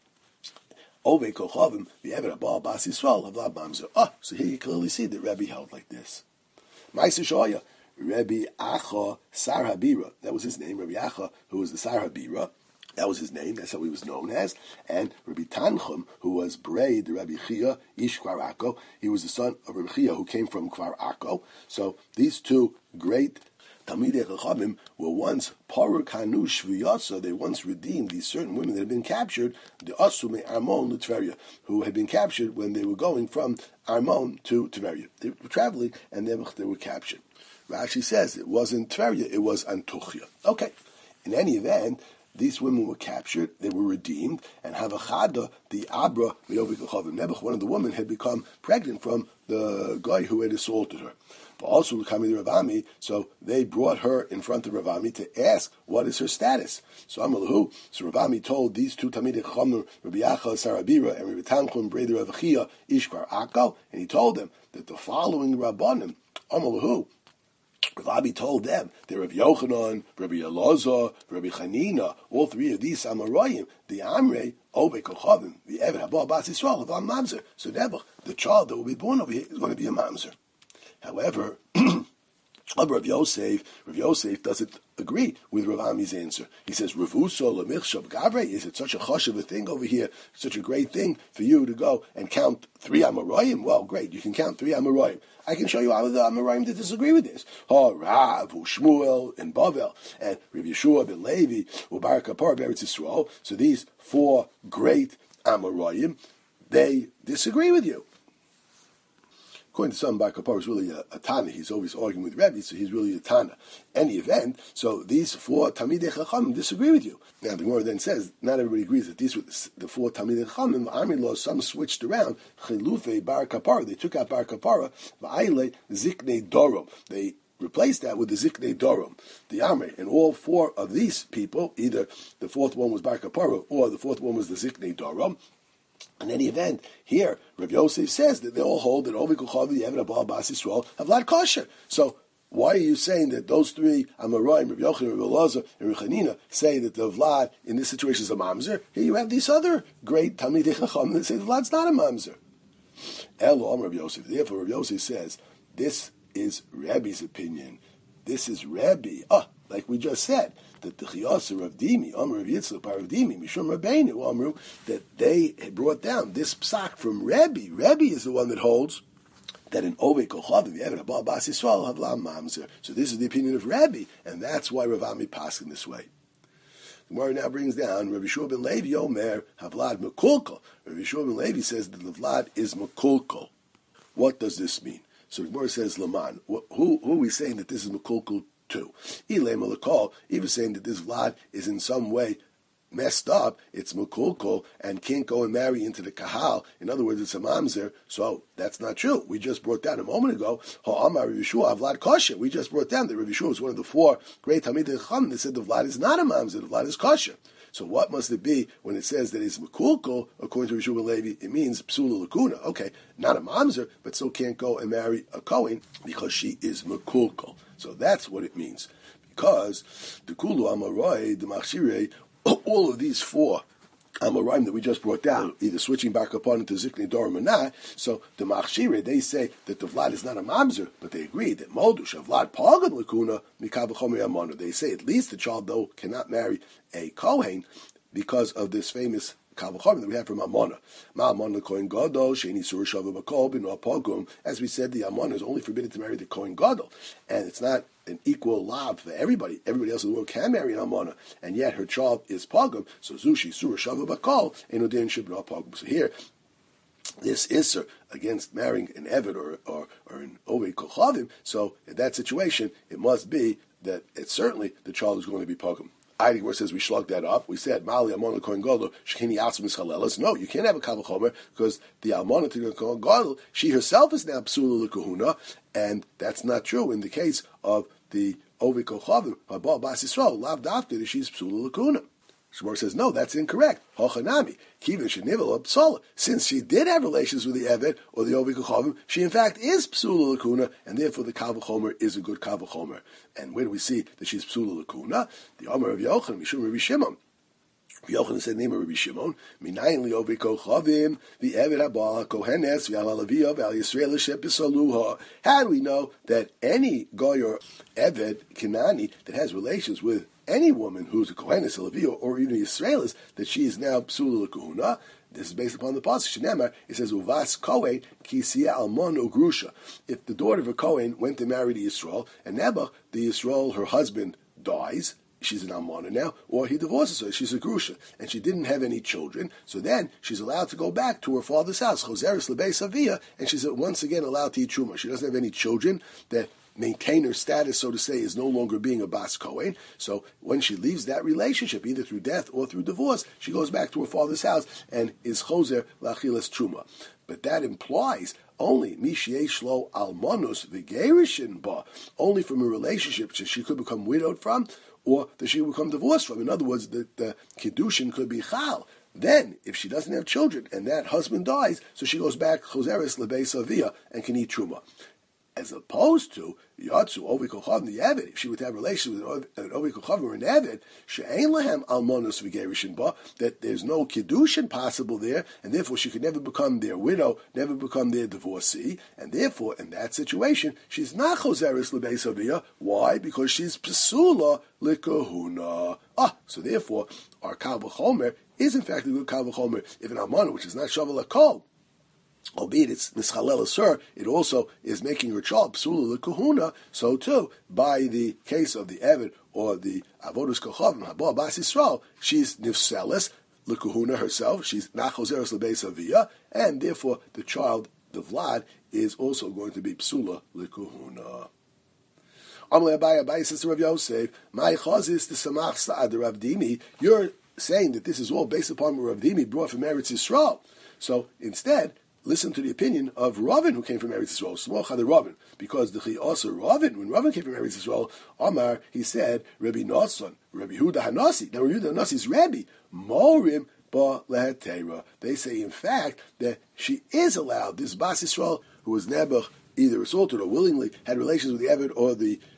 Ovei Kochavim, the Eved Baal Bas Yisrael, Avlad Mamzer. So here you clearly see that Rebbe held like this. Ma'aser Shoya, Rebbe Acha Sar Habira. That was his name, Rebbe Acha, who was the Sar Habira. That was his name. That's how he was known as. And Rabbi Tanchum, who was Brei, the Rabbi Chia, Ish Kvar Akko, he was the son of Rabbi Chia, who came from Kvar Akko. So these two great Talmidei Chachamim were once Paruk Hanush V'Yasa. They once redeemed these certain women that had been captured, the Asume Armon L'Tveria, who had been captured when they were going from Armon to Tveria. They were traveling, and they were captured. Rashi says it wasn't Tveria, it was Antuchia. Okay. In any event, these women were captured, they were redeemed, and Havachada, the Abra, Nebuch, one of the women, had become pregnant from the guy who had assaulted her. But also Ravami, so they brought her in front of Ravami to ask what is her status. So Amalahu, so Ravami told these two Talmidei Chachamim, Rabbi Yacha Sarabira and Rabbi Tanchum Breder Rav Chia Ishkar Akko, and he told them that the following Rabbanim, Amalahu, Rav told them that Rabbi Yochanan, Rabbi Elazar, Rabbi Chanina, all three of these Amoraim, the Amrei, Ovei Kochavim, the Eved Haba Bas Yisrael, of Mamzer. So Nebuch, the child that will be born over here is going to be a Mamzer. However, Rav Yosef doesn't agree with Rav Ami's answer. He says, Ravuso l'michshav gavre, is it such a chosh of a thing over here, such a great thing for you to go and count 3 Amoraim? Well, great, you can count 3 Amoraim. I can show you how the Amoraim that disagree with this. Rav, Shmuel, and Bavel, and Rav Yeshua ben Levi, Ubar Kapar, Beretz Yisrael. So these 4 great Amoraim, they disagree with you. According to some, Bar Kapar is really a Tana. He's always arguing with Rebbe, so he's really a Tana. Any event, so these 4 Talmidei Chachamim disagree with you. Now the Gemara then says, not everybody agrees that these were the 4 Talmidei Chachamim. The army law, some switched around. Chilufe Bar Kapara, they took out Bar Kapara. Va'ayle Ziknei Dorom. They replaced that with the Ziknei Dorom, the Amrei. And all 4 of these people, either the 4th one was Bar Kapara, or the 4th one was the Ziknei Dorom. In any event, here, Rav Yosef says that they all hold that Ovei Kochavim, the Eved Baal Bas Yisrael, have Vlad kosher. So, why are you saying that those 3, Amoraim, Rav Yochanan, Rav Elazar, and Rav Chanina, say that the Vlad in this situation is a mamzer? Here you have these other great Talmidei Chachamim that say the Vlad's not a mamzer. Elo Rav Yosef. Therefore, Rav Yosef says, this is Rebbe's opinion. This is Rebbe. Like we just said, that the Chiyasa Rav Dimi, Amar Rav Yitzchak bar Rav Dimi, Mishum Rabbeinu, Amru, that they brought down this psak from Rebbe. Rebbe is the one that holds that an Ovei Kochav, the Eved Abal Bas Yisrael, Havlam Mamzer. So this is the opinion of Rabbi, and that's why Rav Ami passed in this way. The Gemara now brings down Rabbi Yeshua ben Levi Omer Havlad Mekulkal. Rabbi Yeshua ben Levi says that the Vlad is Mekulkal. What does this mean? So the Gemara says Laman. Who are we saying that this is Mekulkal to? Ilay Malakal, even saying that this Vlad is in some way messed up, it's Mekulkal and can't go and marry into the Kahal. In other words, it's a mamzer. So that's not true. We just brought down a moment ago, Ha'amar Rabbi Yeshua Vlad kosher. We just brought down that Rabbi Yeshua was one of the four great Talmidei Chacham that said the Vlad is not a mamzer, the Vlad is kosher. So what must it be when it says that it's Mekulkal, according to Rabbi Yeshua ben Levi? It means Psula Lakuna. Okay, not a mamzer, but still can't go and marry a Kohen because she is Mekulkal. So that's what it means. Because the Kulu Amaroi, the Machshirei, all of these four Amoraim that we just brought down, either switching back upon into Zikni Dor or not. So the Machshire, they say that the Vlad is not a mamzer, but they agree that Moldush, a Vlad Pagad Lakuna, Mikab Chomer Amona. They say at least the child, though, cannot marry a Kohen because of this famous Kavachom that we have from Amona. Ma'amon Kohen Gadol, Sheni Sur Shava Bakol, Bino Pogum. As we said, the Amona is only forbidden to marry the Kohen Gadol, and it's not an equal lav for everybody. Everybody else in the world can marry an Amona, and yet her child is Pogum. So Zushi Sur Shava Bakol, Enodin Shibno Pogum. So here, this Isser against marrying an Eved or an Ovei Kochavim. So in that situation, it must be that it's certainly the child is going to be Pogum. Eidegger says we slugged that up. We said Mali Amon Kohen Gadol Shechini Atzum Chalelas. No, you can't have a Kavachomer because the Almona to the Kohen Gadol, she herself is now Psula L'Kahuna, and that's not true in the case of the Ovei Kochavim Habal Bas Yisrael Lav Dafka that she's Psula L'Kahuna. Shmuel says, no, that's incorrect. Hochanami, Kivin Shenivel Psola. Since she did have relations with the Eved or the Ovei Kochavim, she in fact is Psula L'Kuna, and therefore the Kavachomer is a good Kavachomer. And where do we see that she's Psula L'Kuna? The Omer of Yochanan, Mishum Rabbi Shimon. Yochanan said, name of Rabbi Shimon, Minayin li Ovei Kochavim, the Eved Abal Kohenes, V'al Alaviyah, V'al Yisrael Shepisaluha. How do we know that any Goy or Eved Kenani that has relations with any woman who's a Kohenes, a Leviyah, or even a Yisraelis, that she is now Psula L'Kahuna? This is based upon the pasuk Shneimar. It says, "Uvas Kohen kisiya almon ugrusha." If the daughter of a Kohen went to marry the Yisrael, and Nebuch, the Yisrael, her husband dies, she's an almona now, or he divorces her, she's a grusha, and she didn't have any children, so then she's allowed to go back to her father's house, Choseres Lebeis Avia, and she's once again allowed to eat truma. She doesn't have any children that maintain her status, so to say, is no longer being a Bas Kohen. So when she leaves that relationship, either through death or through divorce, she goes back to her father's house and is Choser Lachilas Truma. But that implies only Mishiesh Lo Almonus V'Gerishin Ba, only from a relationship that she could become widowed from, or that she would become divorced from. In other words, the Kiddushin could be Chal. Then, if she doesn't have children and that husband dies, so she goes back Choseres Lebeis Avia and can eat Truma. As opposed to Yatsu Ovei Kochavim the Eved, if she would have relations with an Ovei Kochavim or an Eved, she'ein lahem almonos v'gerishin ba, that there's no kiddushin possible there, and therefore she could never become their widow, never become their divorcee, and therefore in that situation she's not choseres lebeis aviyah. Why? Because she's pesula likahuna. So therefore our kal v'chomer is in fact a good kal v'chomer if an almana, which is not shavel akol, albeit it's mischalelas her, it also is making her child psula l'kahuna. So too, by the case of the Eved or the Avodas Kochavim, Habal Bas Yisrael, she's nifseles l'kahuna herself. She's not choseres lebeis aviyah, and therefore the child, the Vlad, is also going to be psula l'kahuna. Amalei Abaye says to Rav Yosef, "My chazis the samach sa'ad Rav Dimi." You're saying that this is all based upon what Rav Dimi brought from Eretz Yisrael. So instead, listen to the opinion of Ravin, who came from Eretz Yisrael. Smocha the Ravin, because the also Ravin, when Ravin came from Eretz Yisrael, Amar, he said, Rabbi Nosson, Rabbi Huda Hanasi. Now Rabbi Huda Hanasi's Rabbi, Morim ba lehetera. They say, in fact, that she is allowed, this Bas Yisrael, who was Nebuch, either assaulted or willingly had relations with the Eved or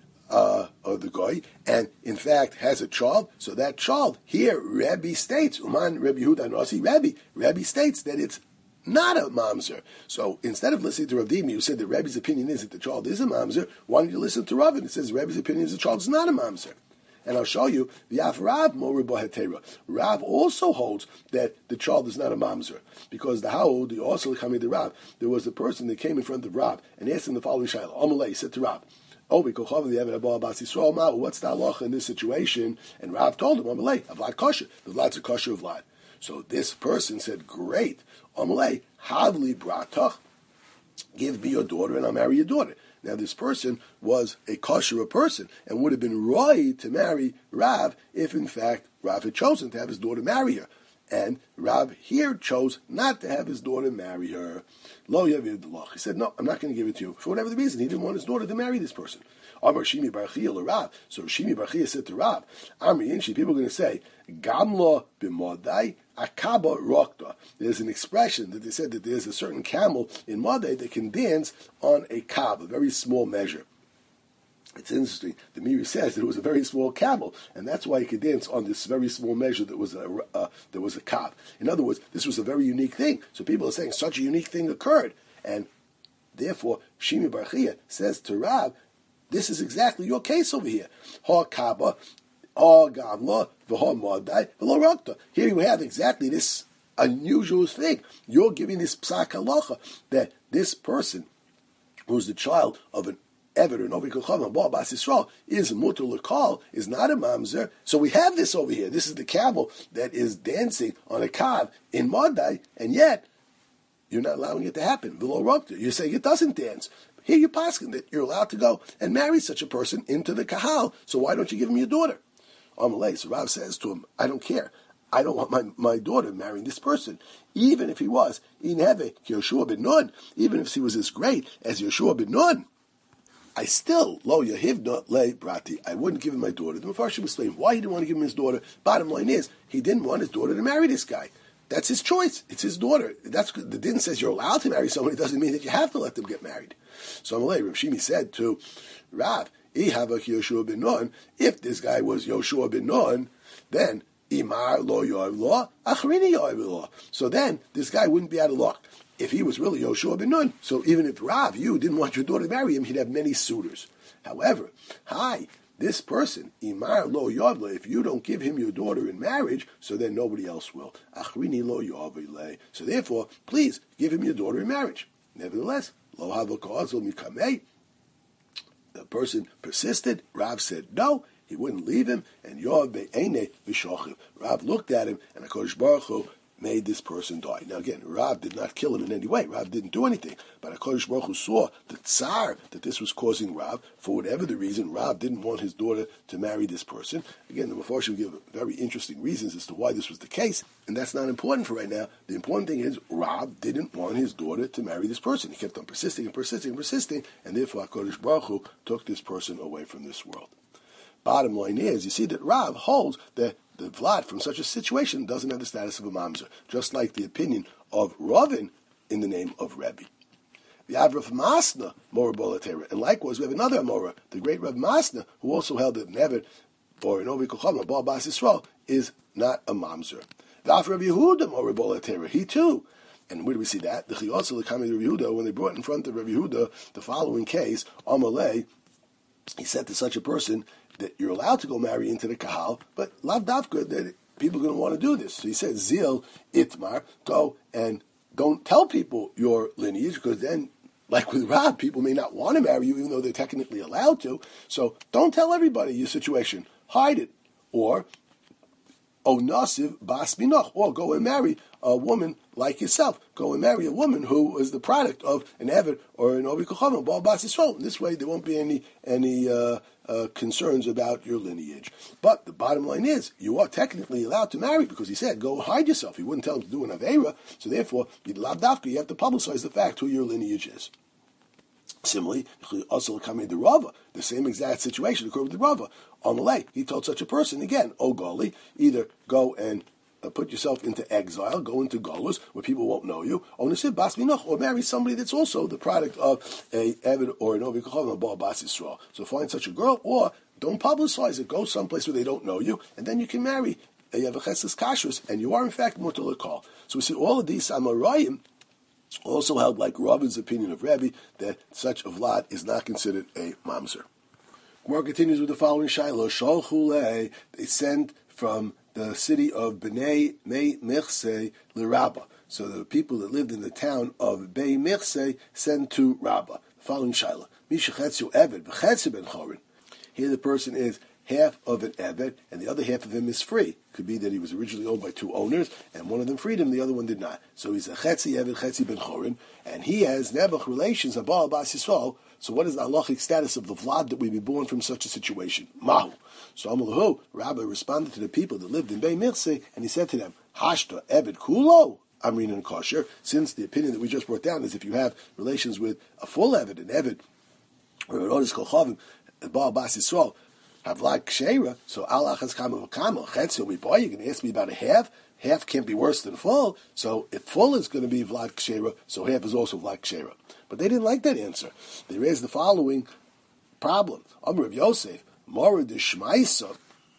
the Goy, and in fact has a child. So that child here, Rabbi states, Uman Rabbi Huda Hanasi, Rabbi states that it's not a mamzer. So instead of listening to Rav Dimi, who said that Rabbi's opinion is that the child is a mamzer, why don't you listen to Ravin? It says Rabbi's opinion is the child is not a mamzer. And I'll show you the Af Rav Morer Bohetera. Rav also holds that the child is not a mamzer, because the also coming to Rav, there was a person that came in front of Rav and asked him the following shayla. Amalei said to Rav, what's the halacha in this situation? And Rav told him, Amalei, Vlad kosher. The Vlad's a kosher Vlad. So this person said, great, Amalei, havli bratach, give me your daughter and I'll marry your daughter. Now this person was a kosher person and would have been right to marry Rav if in fact Rav had chosen to have his daughter marry her. And Rav here chose not to have his daughter marry her. Lo yavid l'ach. He said, no, I'm not going to give it to you. For whatever the reason, he didn't want his daughter to marry this person. Amar Shimi Bar Chia Rav. So Shimi Bar Chia said to Rav, Amri Inshi, people are going to say, Gamla b'modai akaba rokta. There's an expression that they said that there's a certain camel in Modai that can dance on a kab, a very small measure. It's interesting. The Miri says that it was a very small camel, and that's why he could dance on this very small measure that was a kab. In other words, this was a very unique thing. So people are saying such a unique thing occurred, and therefore Shimi Bar Chia says to Rav, this is exactly your case over here. Ha kaba, ha gamla, v'ha modai, v'lo rokta. Here you have exactly this unusual thing. You're giving this psak halacha that this person, who's the child of an Ever and Ovi Kochav Baal Bas Yisrael is mutar l'kal, is not a mamzer. So we have this over here. This is the camel that is dancing on a kav in Modai, and yet you're not allowing it to happen. V'lo rokta. You're saying it doesn't dance. Here you're pasking that you're allowed to go and marry such a person into the kahal. So why don't you give him your daughter? Amalei. So Rav says to him, I don't care. I don't want my daughter marrying this person, even if he was in Heve Yoshua ben Nun, even if he was as great as Yoshua ben Nun. I still, lo yahivna le brati, I wouldn't give him my daughter. The Mefarshim explained why he didn't want to give him his daughter. Bottom line is, he didn't want his daughter to marry this guy. That's his choice. It's his daughter. That's the din says you're allowed to marry somebody. It doesn't mean that you have to let them get married. So Amalei, Rav Shimi said to Rav, Yoshua ben Nun, if this guy was Yoshua ben Nun, then Imar lo yoav lo, achrini yoav lo. So then this guy wouldn't be out of luck. If he was really Yoshua ben Nun, so even if Rav, you didn't want your daughter to marry him, he'd have many suitors. However, this person, Imar lo yavle, if you don't give him your daughter in marriage, so then nobody else will. Achrini lo yavle. So therefore, please give him your daughter in marriage. Nevertheless, lo havakozol mikamei. The person persisted. Rav said no. He wouldn't leave him, and Yoav be'ene v'shochiv. Rav looked at him, and HaKadosh Baruch Hu made this person die. Now again, Rav did not kill him in any way. Rav didn't do anything. But HaKadosh Baruch Hu saw the tsar that this was causing Rav. For whatever the reason, Rav didn't want his daughter to marry this person. Again, the Mefarshim give very interesting reasons as to why this was the case. And that's not important for right now. The important thing is Rav didn't want his daughter to marry this person. He kept on persisting and persisting and persisting. And therefore HaKadosh Baruch Hu took this person away from this world. Bottom line is, you see that Rav holds that the Vlad from such a situation doesn't have the status of a mamzer, just like the opinion of Ravin in the name of Rebbe. The Rav Masna, Mora Bolatera, and likewise we have another Amora, the great Rav Masna, who also held that Never or an Ovi Kochama, Baal Bas Yisrael, is not a mamzer. The Rav Yehuda, Mora Bolatera, he too. And where do we see that? The Chiyotza, the Kami Rav Yehuda, when they brought in front of Rav Yehuda the following case, Amalei, he said to such a person that you're allowed to go marry into the kahal, but lav davka that people are going to want to do this. So he said, Zil Itmar, go and don't tell people your lineage, because then, like with Rav, people may not want to marry you, even though they're technically allowed to. So don't tell everybody your situation. Hide it. Or, Nasiv Bas Minoch, or go and marry a woman like yourself. Go and marry a woman who is the product of an Eved or an Ovi Kochama, Baal Bas Yisrael. This way there won't be any concerns about your lineage. But the bottom line is, you are technically allowed to marry, because he said, go hide yourself. He wouldn't tell him to do an Aveira, so therefore, you have to publicize the fact who your lineage is. Similarly, also coming to Rava, the same exact situation occurred with the Rava. Amalei, he told such a person, again, O Goli, either go and put yourself into exile, go into Golus, where people won't know you, or Nasib Bas Minoch, or marry somebody that's also the product of a Eved or an Ovi Kochav, a Baal Bas Yisrael. So find such a girl, or don't publicize it, go someplace where they don't know you, and then you can marry a Yavachesis Kashrus, and you are in fact mutar l'kal. So we see all of these Amarayim also held, like Ravin's opinion of Rebbe, that such a Vlad is not considered a mamzer. Gemara continues with the following Shiloh. Sholchule, they sent from the city of Bnei Michse l'Rabba. So the people that lived in the town of Bnei Michse sent to Rabbah. The following Shiloh. Misha Chetzu Eved, B'Chetzu ben Chorin. Here the person is half of an Eved, and the other half of him is free. Could be that he was originally owned by two owners, and one of them freed him, the other one did not. So he's a Chetzi Eved, Chetzi ben Chorin, and he has Nebuch relations, Abal Bas Yisrael. So what is the halachic status of the Vlad that we be born from such a situation? Mahu. So Amalahu, Rabbi responded to the people that lived in Bnei Michse, and he said to them, Hashta Eved Kulo, Amrin and Kosher, since the opinion that we just brought down is if you have relations with a full Eved, an Eved, or an Otis Kolchavim, Baal Bas Yisrael, have Vlad Kshera, so Allah has Kama V'Kama, Chetzi will be boy, you're going to ask me about a half? Half can't be worse than full, so if full is going to be Vlad Kshera, so half is also Vlad Kshera. But they didn't like that answer. They raised the following problem. Amr of Yosef, Mora de Shmaisa,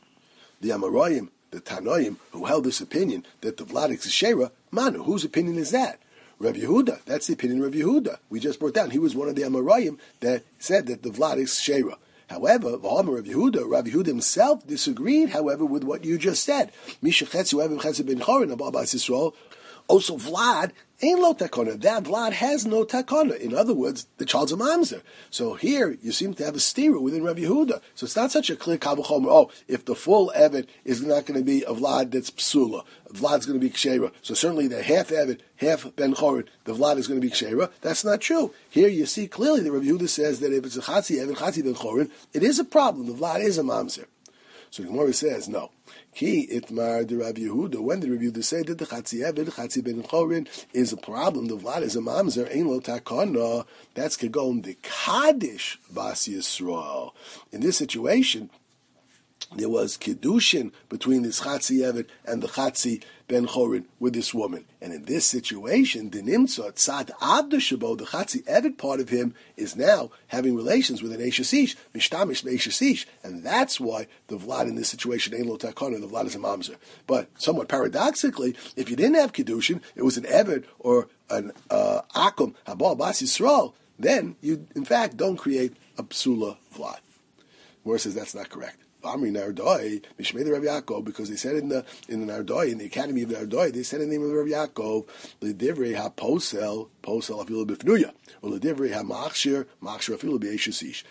the Amoraim, the Tanoim, who held this opinion that the Vlad is Kshera, Manu, whose opinion is that? Rav Yehuda, that's the opinion of Rav Yehuda. We just brought down. He was one of the Amoraim that said that the Vlad is Kshera. However, Rav Yehuda himself disagreed, however, with what you just said. Misha Chetzu Eved Chetzu ben Chorin, Abba Bas Yisrael. Also, Vlad ain't lo takona. That Vlad has no takona. In other words, the child's a mamzer. So here, you seem to have a stira within Rav Yehuda. So it's not such a clear kavuchomer. Oh, if the full Eved is not going to be a Vlad that's psula, Vlad's going to be kshera. So certainly the half Eved, half ben chorin, the Vlad is going to be kshera. That's not true. Here you see clearly that Rav Yehuda says that if it's a chatzi Eved, chatzi ben chorin, it is a problem. The Vlad is a mamzer. So the Gemara says, no. Ki itmar de Rav Yehuda. When the Rav Yehuda said that the Chatzi Eved, Chatzi ben Chorin is a problem, the Vlad is a mamzer, ein lo takana, that's kegon the Kaddish Bas Yisrael. In this situation, there was Kiddushin between this Chatzi Eved and the Chatzi ben Chorin with this woman. And in this situation, the Nimtzah, Tzad Abda Shabo, the Chatzi Eved part of him, is now having relations with an Eishes Ish, Mishtamish Eishes Ish. And that's why the Vlad in this situation, Ein Lo Takana, the Vlad is a Mamzer. But somewhat paradoxically, if you didn't have Kiddushin, it was an Eved or an Akum, Habal Bas Yisrael, then you, in fact, don't create a Psula Vlad. Moore says that's not correct. Amri Nardoi, Mishmei the Rav Yaakov, because they said in the Nardoi, in the Academy of Nardoi, they said in the name of the Rav Yaakov, L'divrei ha-posel, posel afilu b'fnuya, or L'divrei ha-machshir, machshir afilu b'eishasish.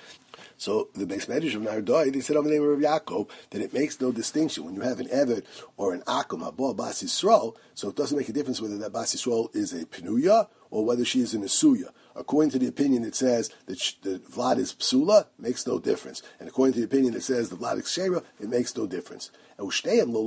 So the base medrash of Nardoi, they said on the name of Rav Yaakov that it makes no distinction when you have an Eved or an Akum, Habal Bas Yisrael, so it doesn't make a difference whether that Bas Yisrael is a Pnuya or whether she is a Nesuya. According to the opinion that says that the Vlad is Psula, it makes no difference. And according to the opinion that says the Vlad is Kshera, it makes no difference. And both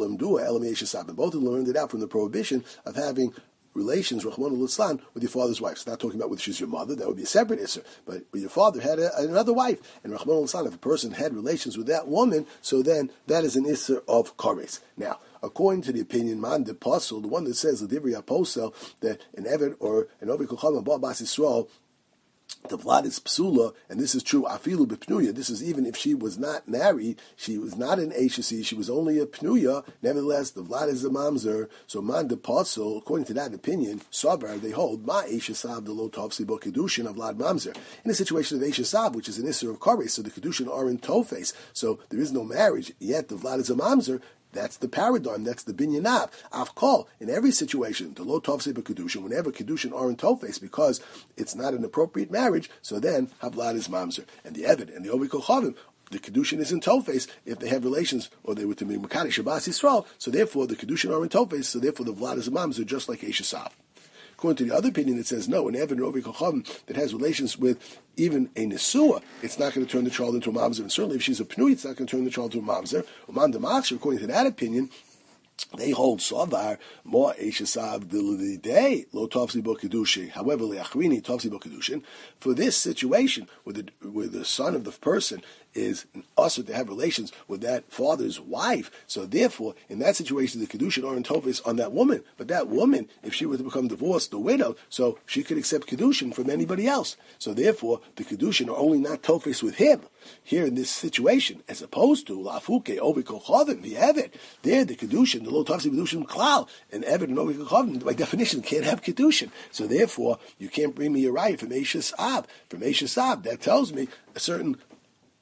of them learned it out from the prohibition of having relations, Rahman al-Islam, with your father's wife. So not talking about whether she's your mother, that would be a separate issue. But your father had another wife, and Rahman al-Islam, if a person had relations with that woman, so then that is an issue of kares. Now, according to the opinion, Man de Posel, the one that says, the Divri Aposel, that an Eved or an Ovi Kocham Ba Bas Yisrael, the Vlad is psula, and this is true, afilu b'pnuya. This is even if she was not married, she was not an Eishasi, she was only a pnuya. Nevertheless, the Vlad is a mamzer. So man de Posel, according to that opinion, Sabar, they hold ma Eishasav the lo tovsi bo kedushin of Vlad mamzer. In a situation of Eishasav, which is an issur of kares, so the kedushin are in tofes, so there is no marriage, yet the Vlad is a mamzer. That's the paradigm. That's the binyanav. Avkol, in every situation, the lo tovse b'kedushin, whenever kedushin are in tofes, because it's not an appropriate marriage, so then havlad is mamzer. And the Eved and the Ovi Kochavim, the kedushin is in tofes if they have relations, or they were to be Makadish Shabbos Yisrael, so therefore the kedushin are in tofes, so therefore the vlad is a mamzer, just like Eishasav. According to the other opinion, it says no, an Eved or Ovi Kochavim that has relations with even a Nesua, it's not going to turn the child into a mamzer. And certainly if she's a Pnui, it's not going to turn the child into a mamzer. Uman Damachshir, according to that opinion, they hold Savar more Eishasav the day lo Tovsi bo Kedushin. However, leachrini Tovsi bo Kedushin. For this situation, where the son of the person is also to have relations with that father's wife, so therefore, in that situation, the Kedushin are in Tofes on that woman. But that woman, if she were to become divorced or widowed, so she could accept Kedushin from anybody else. So therefore, the Kedushin are only not Tofes with him here in this situation, as opposed to Lafuke, Ovi Kochavim, the Eved. There, the Kedushin, the Lo Tofsi Kedushin Klal, and Eved and Ovi Kochavim, by definition, can't have Kedushin. So therefore, you can't bring me a riot from Eishes Ab. From Eishes Ab, that tells me a certain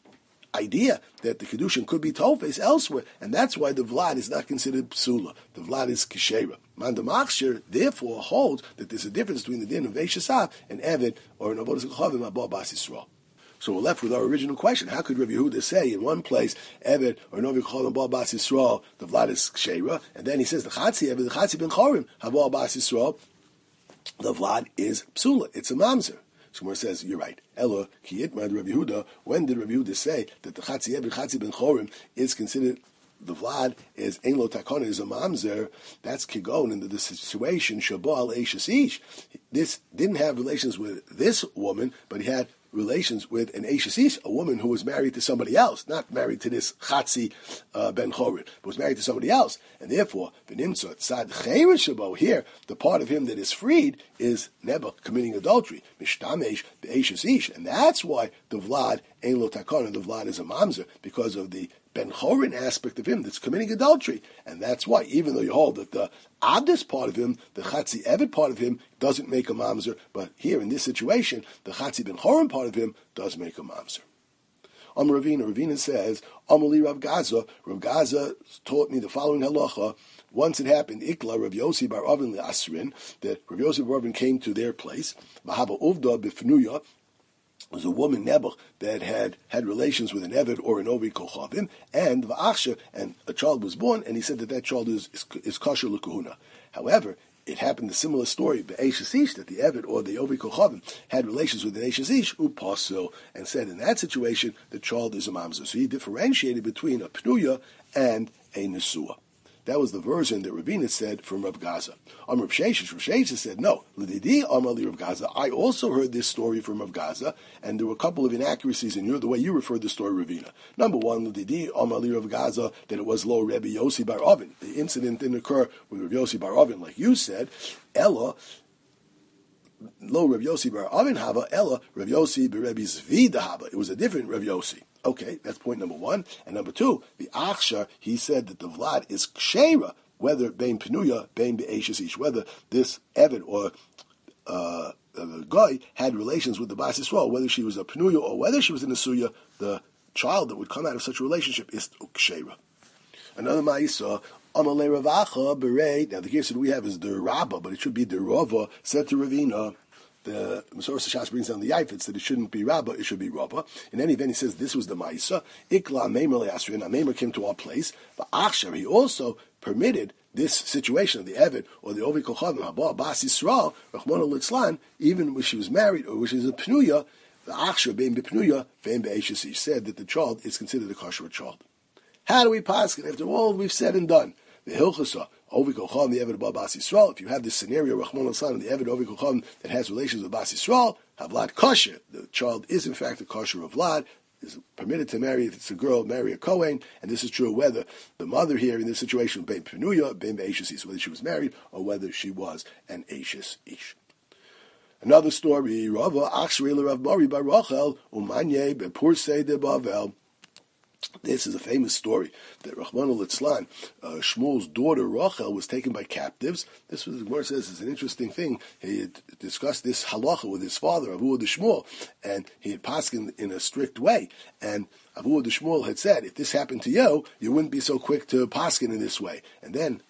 idea that the kedushin could be tofes elsewhere, and that's why the vlad is not considered psula. The vlad is keshera. Man the machshir therefore holds that there's a difference between the din of veishasav and eved or an avodas kochavim abba bas Yisrael. So we're left with our original question: how could Rav Yehuda say in one place eved or novi kochavim abba bas Yisrael the vlad is keshera, and then he says the chatzi eved the chatzi ben chorim abba bas Yisrael the vlad is psula? It's a mamzer. Shmuel says, you're right. Ella, ki itmad Rav Yehuda. When did Rav Yehuda say that the chatzi eved, chatzi ben chorim is considered, the vlad is ein lo takona, is a mamzer? That's kigon into the situation shabal eishes ish. This didn't have relations with this woman, but he had relations with an eishes ish, a woman who was married to somebody else, not married to this chatzi ben chorim, but was married to somebody else, and therefore v'nimtzot tzad chayrish shabo. Here, the part of him that is freed is nebuch, committing adultery, mishtamesh be'eishes ish, and that's why the vlad ein lo takona, the vlad is a mamzer, because of the ben chorin aspect of him that's committing adultery, and that's why, even though you hold that the abdus part of him, the chatzi eved part of him, doesn't make a mamzer, but here in this situation, the chatzi ben chorin part of him does make a mamzer. Ravina says, Amali Rav Gaza. Rav Gaza taught me the following halacha. Once it happened, Ikla Rav Yossi bar Avin le'asrin, that Rav Yossi bar Avin came to their place. V'hava uvda b'fnuya, was a woman Nebuch that had relations with an Eved or an Ovi Kochavim, and Va'achsha, and a child was born, and he said that child is kosher l'kuhuna. However, it happened a similar story, Be'eshes Ish, that the Eved or the Ovi Kochavim had relations with an Eshes Ish, upasil, and said in that situation the child is a mamzer. So he differentiated between a Pnuya and a Nesua. That was the version that Ravina said from Rav Gaza. Rav Sheshes said, no, L'didi Amali Rav Gaza. I also heard this story from Rav Gaza, and there were a couple of inaccuracies in the way you referred the story, Ravina. Number one, L'didi Amali Rav Gaza, that it was Lo Rebbe Yossi bar Avin. The incident didn't occur with Rav Yossi bar Avin, like you said. Ella, Lo Rav Yossi bar Avin hava, Ella Rav Yossi bar Rebbe Zvi hava. It was a different Rav Yossi. Okay, that's point number one. And number two, the Achshar, he said that the Vlad is kshera, whether bein Penuya, bein be'eshes ish, whether this Eved or Goy had relations with the Bas Yisrael, whether she was a Penuya or whether she was a Nesuya, the child that would come out of such a relationship is kshera. Another Ma'isa, Amalei Ravacha Berei, now the case that we have is the Rabbah, but it should be the Rava, said to Ravina. The Masorah Shas brings down the Yifetz that it shouldn't be Rabbah, it should be Rabbah. In any event, he says this was the Ma'isa. Ikla Meimer le'asrin, Meimer came to our place. But Achshar, he also permitted this situation of the Eved or the Ovi Kochavim, Haba Bas Yisrael, Rachmana Litzlan, even when she was married or when she was a Pnuya, the Achshar being B'Pnuya, Vein Be'eshes, he said that the child is considered a kosher child. How do we paskin after all we've said and done? The Hilchasa, Ovi Kochavim, the Eved of Bas Yisrael. If you have this scenario, Rachmana Litzlan, and the Eved Ovi Kochavim that has relations with Bas Yisrael, Havlad kosher. The child is in fact a kosher of Vlad, is permitted to marry, if it's a girl, marry a Kohen, and this is true whether the mother here in this situation, Ben Penuya, Ben Be'eshes Ish, whether she was married or whether she was an Eshes Ish. Another story, Rava, Achshri Rav Mari bar Rachel, Umanye bePursei de Bavel. This is a famous story that Rachmana Litzlan, Shmuel's daughter Rachel, was taken by captives. This was, the Gemara says, is an interesting thing. He had discussed this halacha with his father, Avuah de Shmuel, and he had paskin in a strict way. And Avuah de Shmuel had said, if this happened to you, you wouldn't be so quick to paskin in this way. And then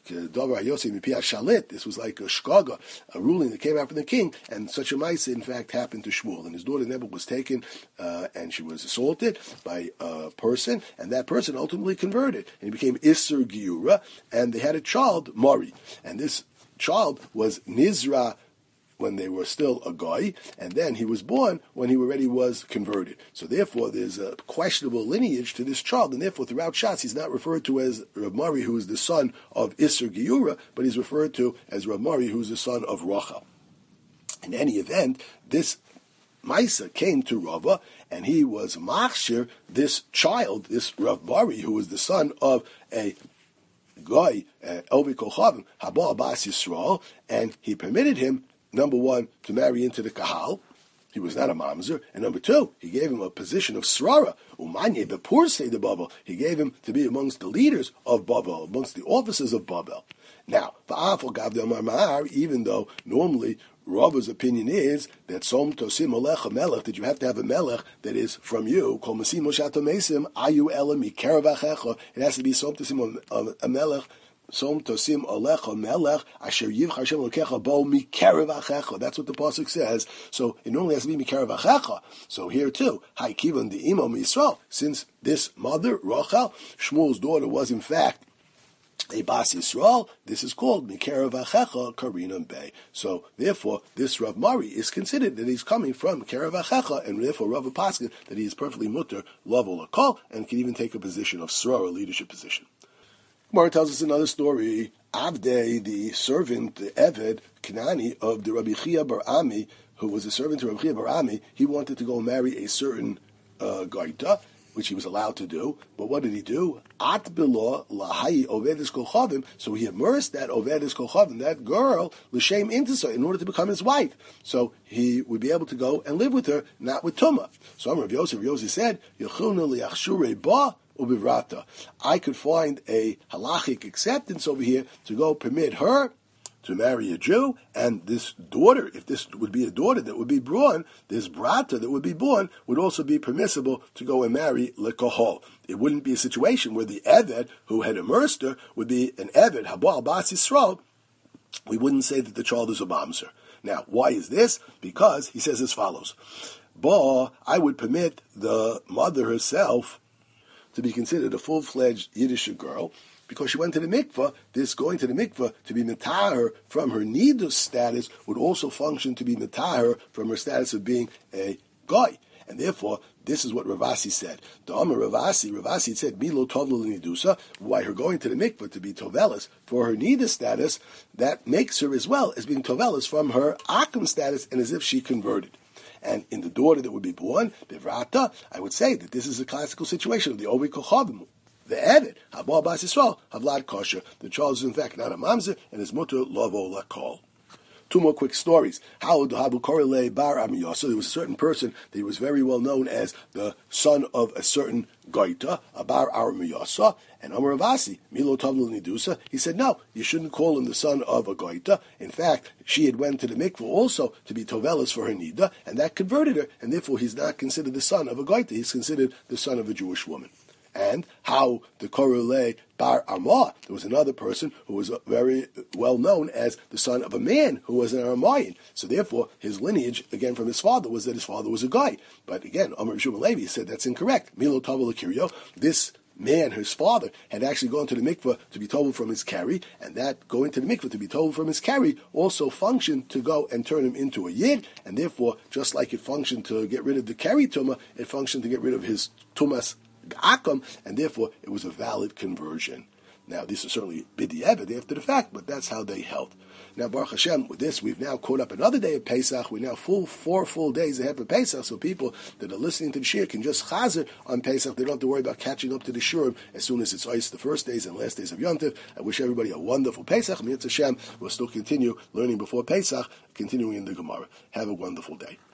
this was like a shkaga, a ruling that came out from the king, and such a ma'aseh in fact happened to Shmuel. And his daughter Nebuch was taken, and she was assaulted by a person, and that person ultimately converted, and he became Isser Giura, and they had a child, Mari, and this child was Nizra when they were still a guy, and then he was born when he already was converted. So therefore, there's a questionable lineage to this child, and therefore, throughout Shas, he's not referred to as Rav Mari, who is the son of Isser Giura, but he's referred to as Rav Mari, who is the son of Rachel. In any event, this Maisa came to Rava, and he was machshir this child, this Rav Mari, who was the son of a guy, Ovi Kochavim, Haba Bas Yisrael, and he permitted him, number one, to marry into the Kahal. He was not a mamzer. And number two, he gave him a position of Srara. Umanye bePursei de Bavel. He gave him to be amongst the leaders of Bavel, amongst the officers of Bavel. Now, even though normally Rava's opinion is that som tosim olech a melech, that you have to have a melech that is from you. Kol masim moshato mesim ayu elam mikerav achecha. It has to be som tosim a melech. Som tosim olech a melech asher yivcha Hashem lokecha bo mikerav achecha. That's what the pasuk says. So it normally has to be mikerav achecha. So here too, hay kivan the imo Yisrael. Since this mother Rachel, Shmuel's daughter, was in fact a Bas Yisrael, this is called Mikerav Achecha Karinam Bey. So therefore, this Rav Mari is considered that he's coming from Mikerav Achecha, and therefore Rav Paskin that he is perfectly mutter Lav Kol, and can even take a position of Sror, a leadership position. Gemara tells us another story. Avdei, the servant, the Eved Kanani of the Rabbi Chia Bar Ami, who was a servant to Rabbi Chia Bar Ami, he wanted to go marry a certain Gaita, which he was allowed to do. But what did he do? At bilo lahai ovedis kochavim. So he immersed that ovedis kochavim, that girl, l'shem intisa, in order to become his wife. So he would be able to go and live with her, not with Tumah. So Rav Yosef said, Yechunu liachshure ba ubivrata. I could find a halachic acceptance over here to go permit her to marry a Jew, and this daughter, if this would be a daughter that would be born, this brata that would be born would also be permissible to go and marry lekohol. It wouldn't be a situation where the Eved, who had immersed her, would be an Eved, Habal Bas Yisrael. We wouldn't say that the child is a mamzer. Now, why is this? Because he says as follows. I would permit the mother herself to be considered a full-fledged Yiddish girl, because she went to the mikveh. This going to the mikveh to be mitaher from her nidus status would also function to be mitaher from her status of being a guy. And therefore, this is what Ravasi said. The Amar Ravasi said, Milo tovlu nidusa, why her going to the mikveh to be tovelis for her nidus status, that makes her as well as being tovelis from her akum status, and as if she converted. And in the daughter that would be born, Bivrata, I would say that this is a classical situation of the Ovi Kochavim. The Eved, Habal Bas Yisrael, Havlad Kosher. The child is in fact not a mamzer, and his mutter Lavo Lakol. Two more quick stories. How Habu Korele Bar Amiyasa, there was a certain person that was very well known as the son of a certain Gaita, a Bar Amiyasa, and Amar Ravasi, Milo Tavlu Nidusa. He said, no, you shouldn't call him the son of a Gaita. In fact, she had went to the mikveh also to be Tovelis for her Nida, and that converted her, and therefore he's not considered the son of a Gaita, he's considered the son of a Jewish woman. And how the Korele Bar Amah, there was another person who was very well known as the son of a man who was an Aramayan. So therefore, his lineage, again from his father, was that his father was a guy. But again, Amar Shmuel Levi said that's incorrect. Milo Tavel Kirio, this man, his father, had actually gone to the mikveh to be told from his carry, and that going to the mikveh to be told from his carry also functioned to go and turn him into a yid, and therefore, just like it functioned to get rid of the carry tumah, it functioned to get rid of his tumas Akam, and therefore it was a valid conversion. Now, this is certainly b'di'evet after the fact, but that's how they held. Now, Baruch Hashem, with this, we've now caught up another day of Pesach. We're now 4 full days ahead of Pesach, so people that are listening to the shir can just chazer on Pesach. They don't have to worry about catching up to the shurim as soon as it's ice the first days and last days of Yom Tov. I wish everybody a wonderful Pesach. Mitzvah Hashem, we'll still continue learning before Pesach, continuing in the Gemara. Have a wonderful day.